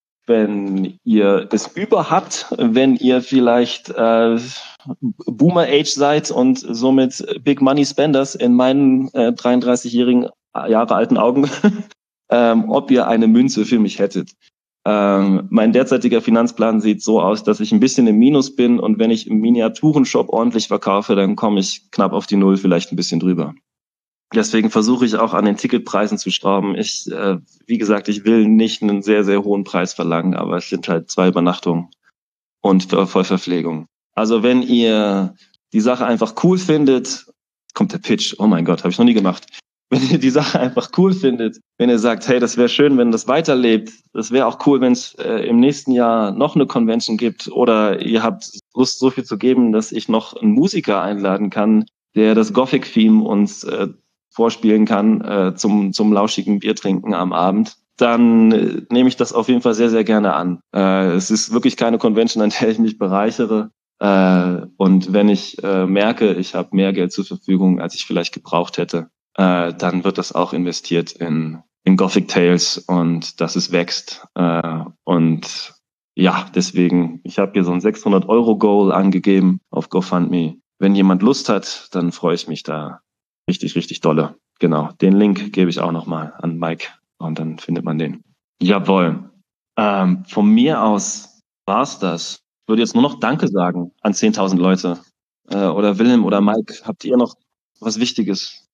wenn ihr es über habt, wenn ihr vielleicht äh, Boomer-Age seid und somit Big Money Spenders in meinen äh, dreiunddreißigjährigen Jahre alten Augen, ähm, ob ihr eine Münze für mich hättet. Ähm, mein derzeitiger Finanzplan sieht so aus, dass ich ein bisschen im Minus bin, und wenn ich im Miniaturenshop ordentlich verkaufe, dann komme ich knapp auf die Null, vielleicht ein bisschen drüber. Deswegen versuche ich auch an den Ticketpreisen zu schrauben. Ich, äh, wie gesagt, ich will nicht einen sehr, sehr hohen Preis verlangen, aber es sind halt zwei Übernachtungen und Vollverpflegung. Also wenn ihr die Sache einfach cool findet, kommt der Pitch, oh mein Gott, habe ich noch nie gemacht. Wenn ihr die Sache einfach cool findet, wenn ihr sagt, hey, das wäre schön, wenn das weiterlebt, das wäre auch cool, wenn es äh, im nächsten Jahr noch eine Convention gibt, oder ihr habt Lust, so viel zu geben, dass ich noch einen Musiker einladen kann, der das Gothic-Theme uns äh, vorspielen kann äh, zum zum lauschigen Biertrinken am Abend, dann äh, nehme ich das auf jeden Fall sehr, sehr gerne an. Äh, es ist wirklich keine Convention, an der ich mich bereichere. Äh, und wenn ich äh, merke, ich habe mehr Geld zur Verfügung, als ich vielleicht gebraucht hätte, äh, dann wird das auch investiert in in Gothic Tales, und dass es wächst. Äh, und ja, deswegen, ich habe hier so ein sechshundert Euro Goal angegeben auf GoFundMe. Wenn jemand Lust hat, dann freue ich mich da richtig, richtig dolle. Genau, den Link gebe ich auch nochmal an Mike, und dann findet man den. Jawohl. Ähm, von mir aus war's das. Ich würde jetzt nur noch Danke sagen an zehntausend Leute. Äh, oder Wilhelm oder Mike, habt ihr noch was Wichtiges?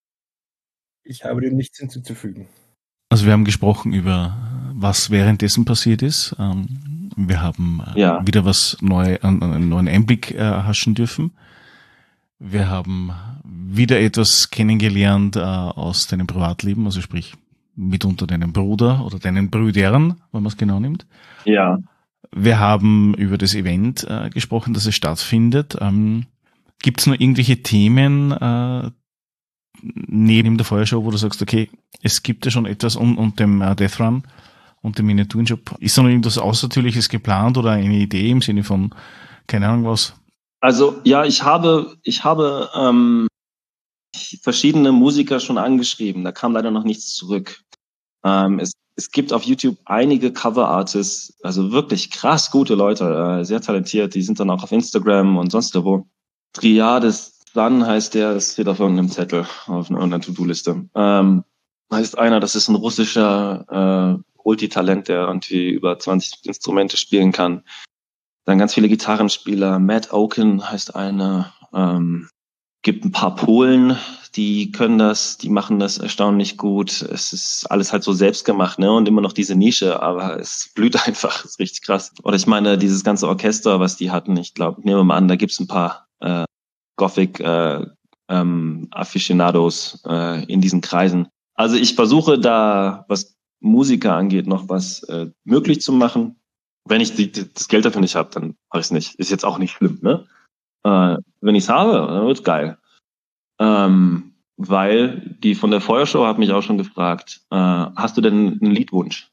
Ich habe dem nichts hinzuzufügen. Also wir haben gesprochen über, was währenddessen passiert ist. Ähm, wir haben Ja. wieder was neu, einen neuen Einblick erhaschen dürfen. Wir haben wieder etwas kennengelernt äh, aus deinem Privatleben, also sprich mitunter deinen Bruder oder deinen Brüdern, wenn man es genau nimmt. Ja. Wir haben über das Event äh, gesprochen, dass es stattfindet. Ähm, Gibt es noch irgendwelche Themen äh, neben der Feuershow, wo du sagst, okay, es gibt ja schon etwas und, und dem äh, Death Run und dem Miniaturenshop. Ist da noch irgendwas Außertürliches geplant oder eine Idee im Sinne von, keine Ahnung was? Also ja, ich habe, ich habe ähm, verschiedene Musiker schon angeschrieben. Da kam leider noch nichts zurück. Ähm, es, es gibt auf YouTube einige Cover-Artists, also wirklich krass gute Leute, äh, sehr talentiert. Die sind dann auch auf Instagram und sonst wo. Triades Sun heißt der, das steht auf irgendeinem Zettel, auf einer To-Do-Liste. Ähm, heißt einer, das ist ein russischer äh, Multitalent, der irgendwie über zwanzig Instrumente spielen kann. Dann ganz viele Gitarrenspieler. Matt Oaken heißt einer. Ähm, gibt ein paar Polen, die können das, die machen das erstaunlich gut. Es ist alles halt so selbst gemacht, ne? Und immer noch diese Nische, aber es blüht einfach, ist richtig krass. Oder ich meine, dieses ganze Orchester, was die hatten, ich glaube, nehmen wir mal an, da gibt's ein paar äh, Gothic äh, ähm, Aficionados äh, in diesen Kreisen. Also ich versuche da, was Musiker angeht, noch was äh, möglich zu machen. Wenn ich die, das Geld dafür nicht habe, dann mache ich es nicht. Ist jetzt auch nicht schlimm, ne? Äh, wenn ich es habe, dann wird's geil. Ähm, weil die von der Feuershow hat mich auch schon gefragt, äh, hast du denn einen Liedwunsch?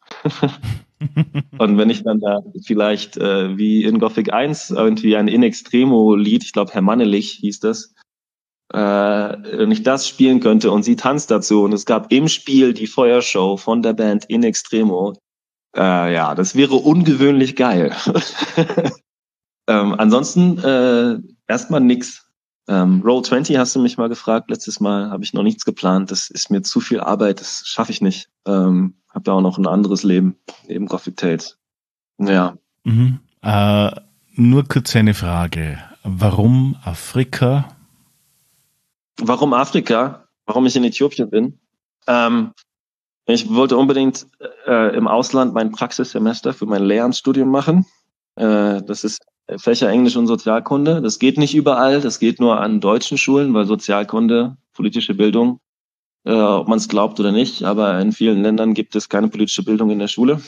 Und wenn ich dann da vielleicht äh, wie in Gothic eins irgendwie ein In Extremo Lied, ich glaube Herr Mannelich hieß das, äh, wenn ich das spielen könnte und sie tanzt dazu und es gab im Spiel die Feuershow von der Band In Extremo, äh, ja, das wäre ungewöhnlich geil. ähm, ansonsten äh, erstmal nix. Ähm, Roll zwanzig hast du mich mal gefragt, letztes Mal habe ich noch nichts geplant, das ist mir zu viel Arbeit, das schaffe ich nicht. Ähm, habe da auch noch ein anderes Leben, neben Gothic Tales. Ja. Mhm. Äh, nur kurz eine Frage, warum Afrika? Warum Afrika? Warum ich in Äthiopien bin? Ähm, ich wollte unbedingt äh, im Ausland mein Praxissemester für mein Lehramtsstudium machen. Äh, das ist Fächer Englisch und Sozialkunde. Das geht nicht überall, das geht nur an deutschen Schulen, weil Sozialkunde, politische Bildung, äh, ob man es glaubt oder nicht, aber in vielen Ländern gibt es keine politische Bildung in der Schule.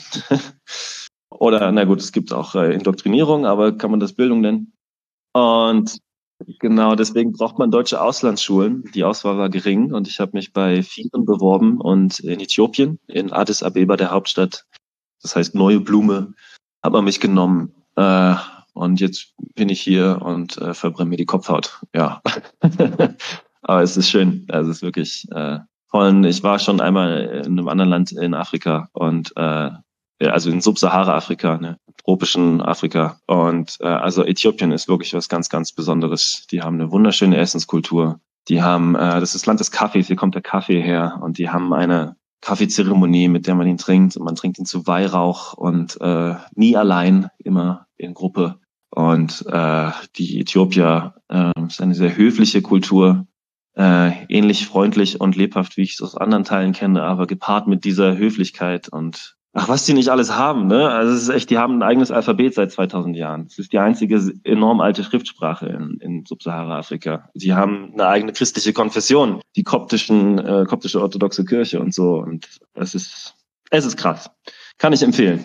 Oder, na gut, es gibt auch äh, Indoktrinierung, aber kann man das Bildung nennen? Und genau, deswegen braucht man deutsche Auslandsschulen. Die Auswahl war gering und ich habe mich bei vielen beworben und in Äthiopien, in Addis Abeba, der Hauptstadt, das heißt Neue Blume, hat man mich genommen. Äh, und jetzt bin ich hier und äh, verbrenne mir die Kopfhaut. Ja, aber es ist schön. Also es ist wirklich äh, voll. Ich war schon einmal in einem anderen Land in Afrika und äh, also in Subsahara-Afrika, ne, tropischen Afrika. Und äh, also Äthiopien ist wirklich was ganz, ganz Besonderes. Die haben eine wunderschöne Essenskultur. Die haben, äh, das ist das Land des Kaffees, hier kommt der Kaffee her. Und die haben eine Kaffeezeremonie, mit der man ihn trinkt. Und man trinkt ihn zu Weihrauch und äh, nie allein, immer in Gruppe. Und äh, die Äthiopier äh, ist eine sehr höfliche Kultur. Äh, ähnlich freundlich und lebhaft, wie ich es aus anderen Teilen kenne, aber gepaart mit dieser Höflichkeit und ach, was die nicht alles haben, ne? Also es ist echt, die haben ein eigenes Alphabet seit zweitausend Jahren. Es ist die einzige enorm alte Schriftsprache in, in Subsahara-Afrika. Sie haben eine eigene christliche Konfession, die koptischen, äh, koptische orthodoxe Kirche und so. Und es ist, es ist krass. Kann ich empfehlen.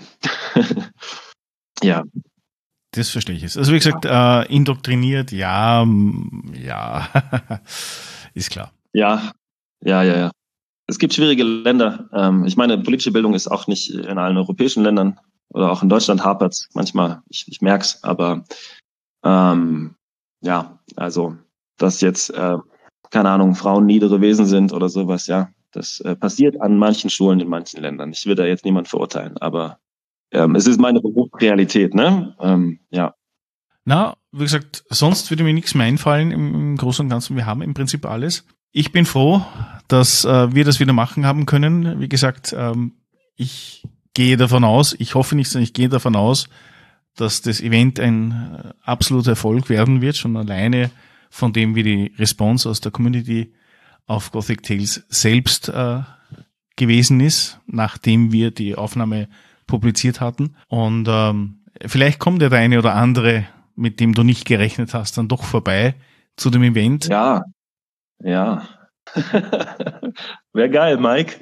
Ja. Das verstehe ich jetzt. Also wie gesagt, äh, indoktriniert, ja, ja, ist klar. Ja, ja, ja, ja. Es gibt schwierige Länder. Ähm, ich meine, politische Bildung ist auch nicht in allen europäischen Ländern oder auch in Deutschland hapert's manchmal. Ich, ich merk's, aber ähm, ja, also dass jetzt äh, keine Ahnung Frauen niedere Wesen sind oder sowas, ja, das äh, passiert an manchen Schulen in manchen Ländern. Ich will da jetzt niemand verurteilen, aber ähm, es ist meine Berufsrealität, ne? Ähm, ja. Na, wie gesagt, sonst würde mir nichts mehr einfallen im, im Großen und Ganzen. Wir haben im Prinzip alles. Ich bin froh, dass äh, wir das wieder machen haben können. Wie gesagt, ähm, ich gehe davon aus, ich hoffe nicht, sondern ich gehe davon aus, dass das Event ein äh, absoluter Erfolg werden wird, schon alleine von dem, wie die Response aus der Community auf Gothic Tales selbst äh, gewesen ist, nachdem wir die Aufnahme publiziert hatten. Und ähm, vielleicht kommt ja der eine oder andere, mit dem du nicht gerechnet hast, dann doch vorbei zu dem Event? Ja, ja. Wäre geil, Mike.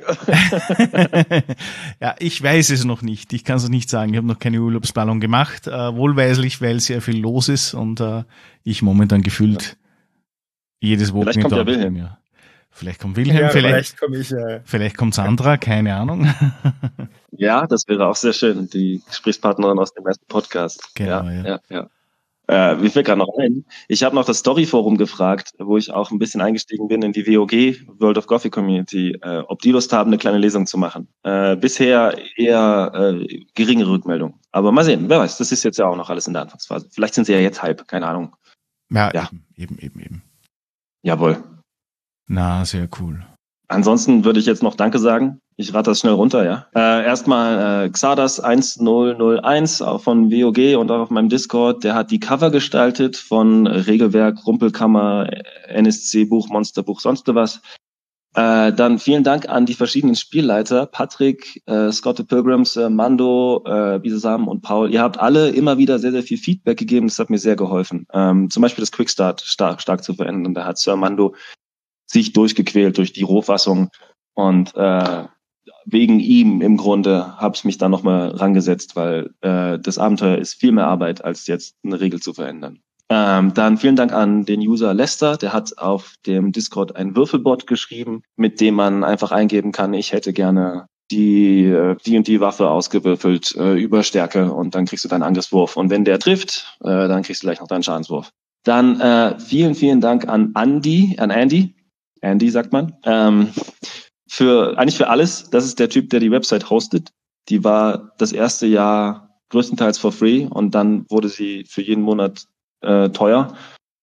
Ja, ich weiß es noch nicht. Ich kann es nicht sagen. Ich habe noch keine Urlaubsplanung gemacht. Äh, wohlweislich, weil sehr viel los ist und äh, ich momentan gefühlt ja. jedes Wochenende. Vielleicht kommt ja Wilhelm. Ja. Vielleicht kommt Wilhelm, ja, vielleicht, vielleicht komme ich. Äh, vielleicht kommt Sandra, keine Ahnung. Ja, das wäre auch sehr schön. Die Gesprächspartnerin aus dem ersten Podcast. Genau, ja, ja. ja, ja. Äh, mir fällt gerade noch ein. Ich habe noch das Storyforum gefragt, wo ich auch ein bisschen eingestiegen bin in die W O G, World of Gothic Community, äh, ob die Lust haben, eine kleine Lesung zu machen. Äh, bisher eher äh, geringe Rückmeldung. Aber mal sehen, wer weiß, das ist jetzt ja auch noch alles in der Anfangsphase. Vielleicht sind sie ja jetzt Hype, keine Ahnung. Ja, ja. eben, eben, eben, eben. Jawohl. Na, sehr cool. Ansonsten würde ich jetzt noch Danke sagen. Ich rate das schnell runter, ja. Äh, erstmal äh, Xardas eins null null eins auch von W O G und auch auf meinem Discord. Der hat die Cover gestaltet von Regelwerk, Rumpelkammer, N S C-Buch, Monsterbuch, sonst was. Äh, dann vielen Dank an die verschiedenen Spielleiter, Patrick, äh, Scott the Pilgrims, äh, Mando, äh, Bisesam und Paul. Ihr habt alle immer wieder sehr, sehr viel Feedback gegeben. Das hat mir sehr geholfen. Ähm, zum Beispiel das Quickstart stark, stark zu verändern. Da hat Sir Mando sich durchgequält durch die Rohfassung und äh, wegen ihm im Grunde habe ich mich da nochmal rangesetzt, weil äh, das Abenteuer ist viel mehr Arbeit, als jetzt eine Regel zu verändern. Ähm, dann vielen Dank an den User Lester, der hat auf dem Discord ein Würfelbot geschrieben, mit dem man einfach eingeben kann, ich hätte gerne die äh, die und die Waffe ausgewürfelt äh, über Stärke und dann kriegst du deinen Angriffswurf. Und wenn der trifft, äh, dann kriegst du gleich noch deinen Schadenswurf. Dann äh, vielen, vielen Dank an Andy, an Andy, Andy sagt man, ähm, für eigentlich für alles. Das ist der Typ, der die Website hostet. Die war das erste Jahr größtenteils for free und dann wurde sie für jeden Monat äh, teuer.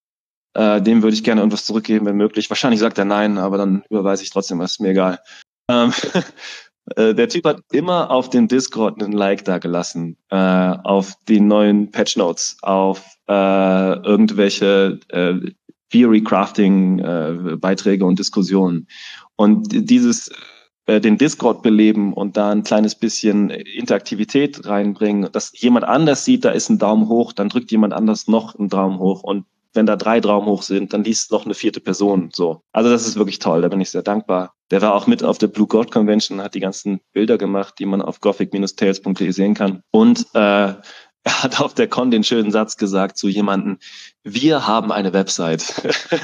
Äh, dem würde ich gerne irgendwas zurückgeben, wenn möglich. Wahrscheinlich sagt er nein, aber dann überweise ich trotzdem was, ist mir egal. Ähm, äh, der Typ hat immer auf dem Discord einen Like da gelassen, äh, auf die neuen Patch Notes, auf äh, irgendwelche äh, Theory Crafting äh, Beiträge und Diskussionen. Und dieses äh, den Discord beleben und da ein kleines bisschen Interaktivität reinbringen, dass jemand anders sieht, da ist ein Daumen hoch, dann drückt jemand anders noch einen Daumen hoch und wenn da drei Daumen hoch sind, dann liest noch eine vierte Person. So, also das ist wirklich toll, da bin ich sehr dankbar. Der war auch mit auf der Blue God Convention, hat die ganzen Bilder gemacht, die man auf gothic Bindestrich tales Punkt de sehen kann. Und äh, er hat auf der Con den schönen Satz gesagt zu jemandem, wir haben eine Website.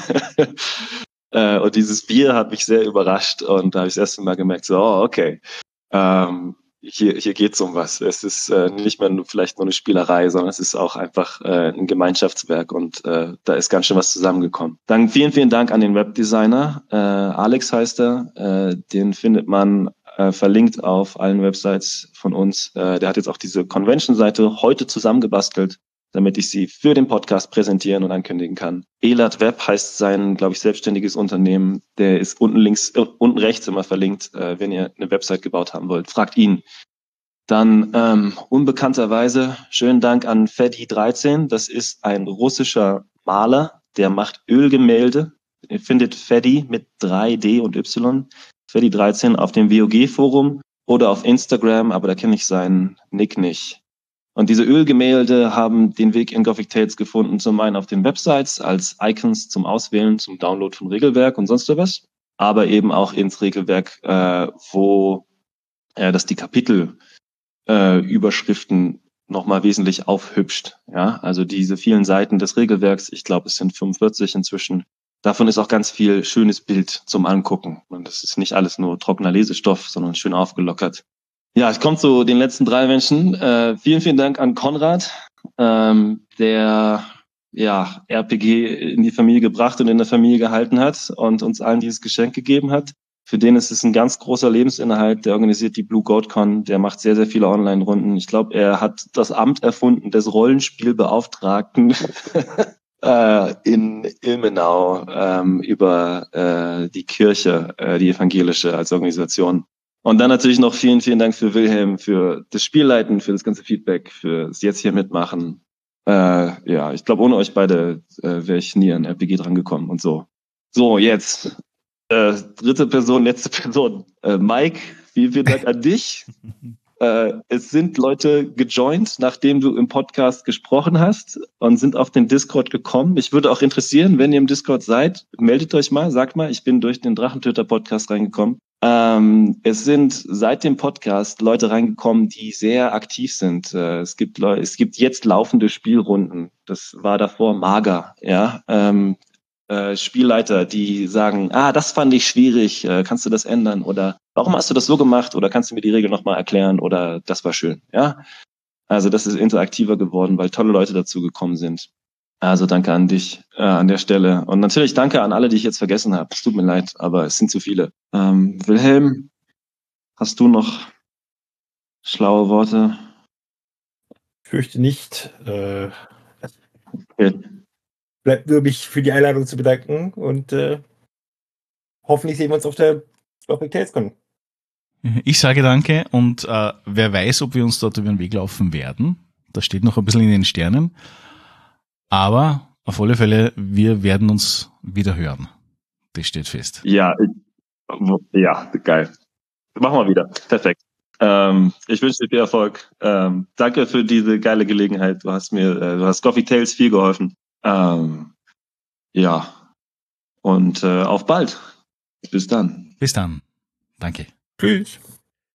äh, und dieses Wir hat mich sehr überrascht und da habe ich das erste Mal gemerkt, so, oh, okay, ähm, hier, hier geht's um was. Es ist äh, nicht mehr nur, vielleicht nur eine Spielerei, sondern es ist auch einfach äh, ein Gemeinschaftswerk und äh, da ist ganz schön was zusammengekommen. Dann vielen, vielen Dank an den Webdesigner. Äh, Alex heißt er. Äh, den findet man äh, verlinkt auf allen Websites von uns. Äh, der hat jetzt auch diese Convention-Seite heute zusammengebastelt, damit ich sie für den Podcast präsentieren und ankündigen kann. Elat Web heißt sein, glaube ich, selbstständiges Unternehmen. Der ist unten links, äh, unten rechts immer verlinkt. Äh, wenn ihr eine Website gebaut haben wollt, fragt ihn. Dann ähm, unbekannterweise schönen Dank an Fedi dreizehn. Das ist ein russischer Maler, der macht Ölgemälde. Ihr findet Fedi mit drei D und Y. Fedi dreizehn auf dem W O G-Forum oder auf Instagram, aber da kenne ich seinen Nick nicht. Und diese Ölgemälde haben den Weg in Gothic Tales gefunden, zum einen auf den Websites als Icons zum Auswählen, zum Download von Regelwerk und sonst was, aber eben auch ins Regelwerk, äh, wo äh, das die Kapitel äh, Überschriften nochmal wesentlich aufhübscht. Ja, also diese vielen Seiten des Regelwerks, ich glaube, es sind fünfundvierzig inzwischen. Davon ist auch ganz viel schönes Bild zum Angucken. Und das ist nicht alles nur trockener Lesestoff, sondern schön aufgelockert. Ja, es kommt zu den letzten drei Menschen. Äh, vielen, vielen Dank an Konrad, ähm, der ja R P G in die Familie gebracht und in der Familie gehalten hat und uns allen dieses Geschenk gegeben hat. Für den ist es ein ganz großer Lebensinhalt. Der organisiert die Blue Goat Con, der macht sehr, sehr viele Online-Runden. Ich glaube, er hat das Amt erfunden des Rollenspielbeauftragten äh, in Ilmenau ähm, über äh, die Kirche, äh, die evangelische als Organisation. Und dann natürlich noch vielen, vielen Dank für Wilhelm, für das Spielleiten, für das ganze Feedback, für das jetzt hier mitmachen. Äh, ja, ich glaube, ohne euch beide äh, wäre ich nie an R P G drangekommen und so. So, jetzt äh, dritte Person, letzte Person. Äh, Mike, vielen, vielen Dank an dich. Äh, es sind Leute gejoint, nachdem du im Podcast gesprochen hast und sind auf den Discord gekommen. Mich würde auch interessieren, wenn ihr im Discord seid, meldet euch mal, sagt mal, ich bin durch den Drachentöter-Podcast reingekommen. Ähm, es sind seit dem Podcast Leute reingekommen, die sehr aktiv sind. Äh, es gibt Leute, es gibt jetzt laufende Spielrunden. Das war davor mager, ja. Ähm, äh, Spielleiter, die sagen, ah, das fand ich schwierig, äh, kannst du das ändern? Oder warum hast du das so gemacht? Oder kannst du mir die Regel nochmal erklären? Oder das war schön, ja. Also das ist interaktiver geworden, weil tolle Leute dazu gekommen sind. Also danke an dich äh, an der Stelle. Und natürlich danke an alle, die ich jetzt vergessen habe. Es tut mir leid, aber es sind zu viele. Ähm, Wilhelm, hast du noch schlaue Worte? Ich fürchte nicht. Äh, Okay. Bleibt nur, mich für die Einladung zu bedanken und äh, hoffentlich sehen wir uns auf der Gothic TalesCon. Ich sage danke und äh, wer weiß, ob wir uns dort über den Weg laufen werden. Das steht noch ein bisschen in den Sternen. Aber auf alle Fälle, wir werden uns wieder hören. Das steht fest. Ja, ich, ja, geil. Machen wir wieder. Perfekt. Ähm, ich wünsche dir viel Erfolg. Ähm, danke für diese geile Gelegenheit. Du hast mir, äh, du hast Coffee Tales viel geholfen. Ähm, ja. Und äh, auf bald. Bis dann. Bis dann. Danke. Tschüss.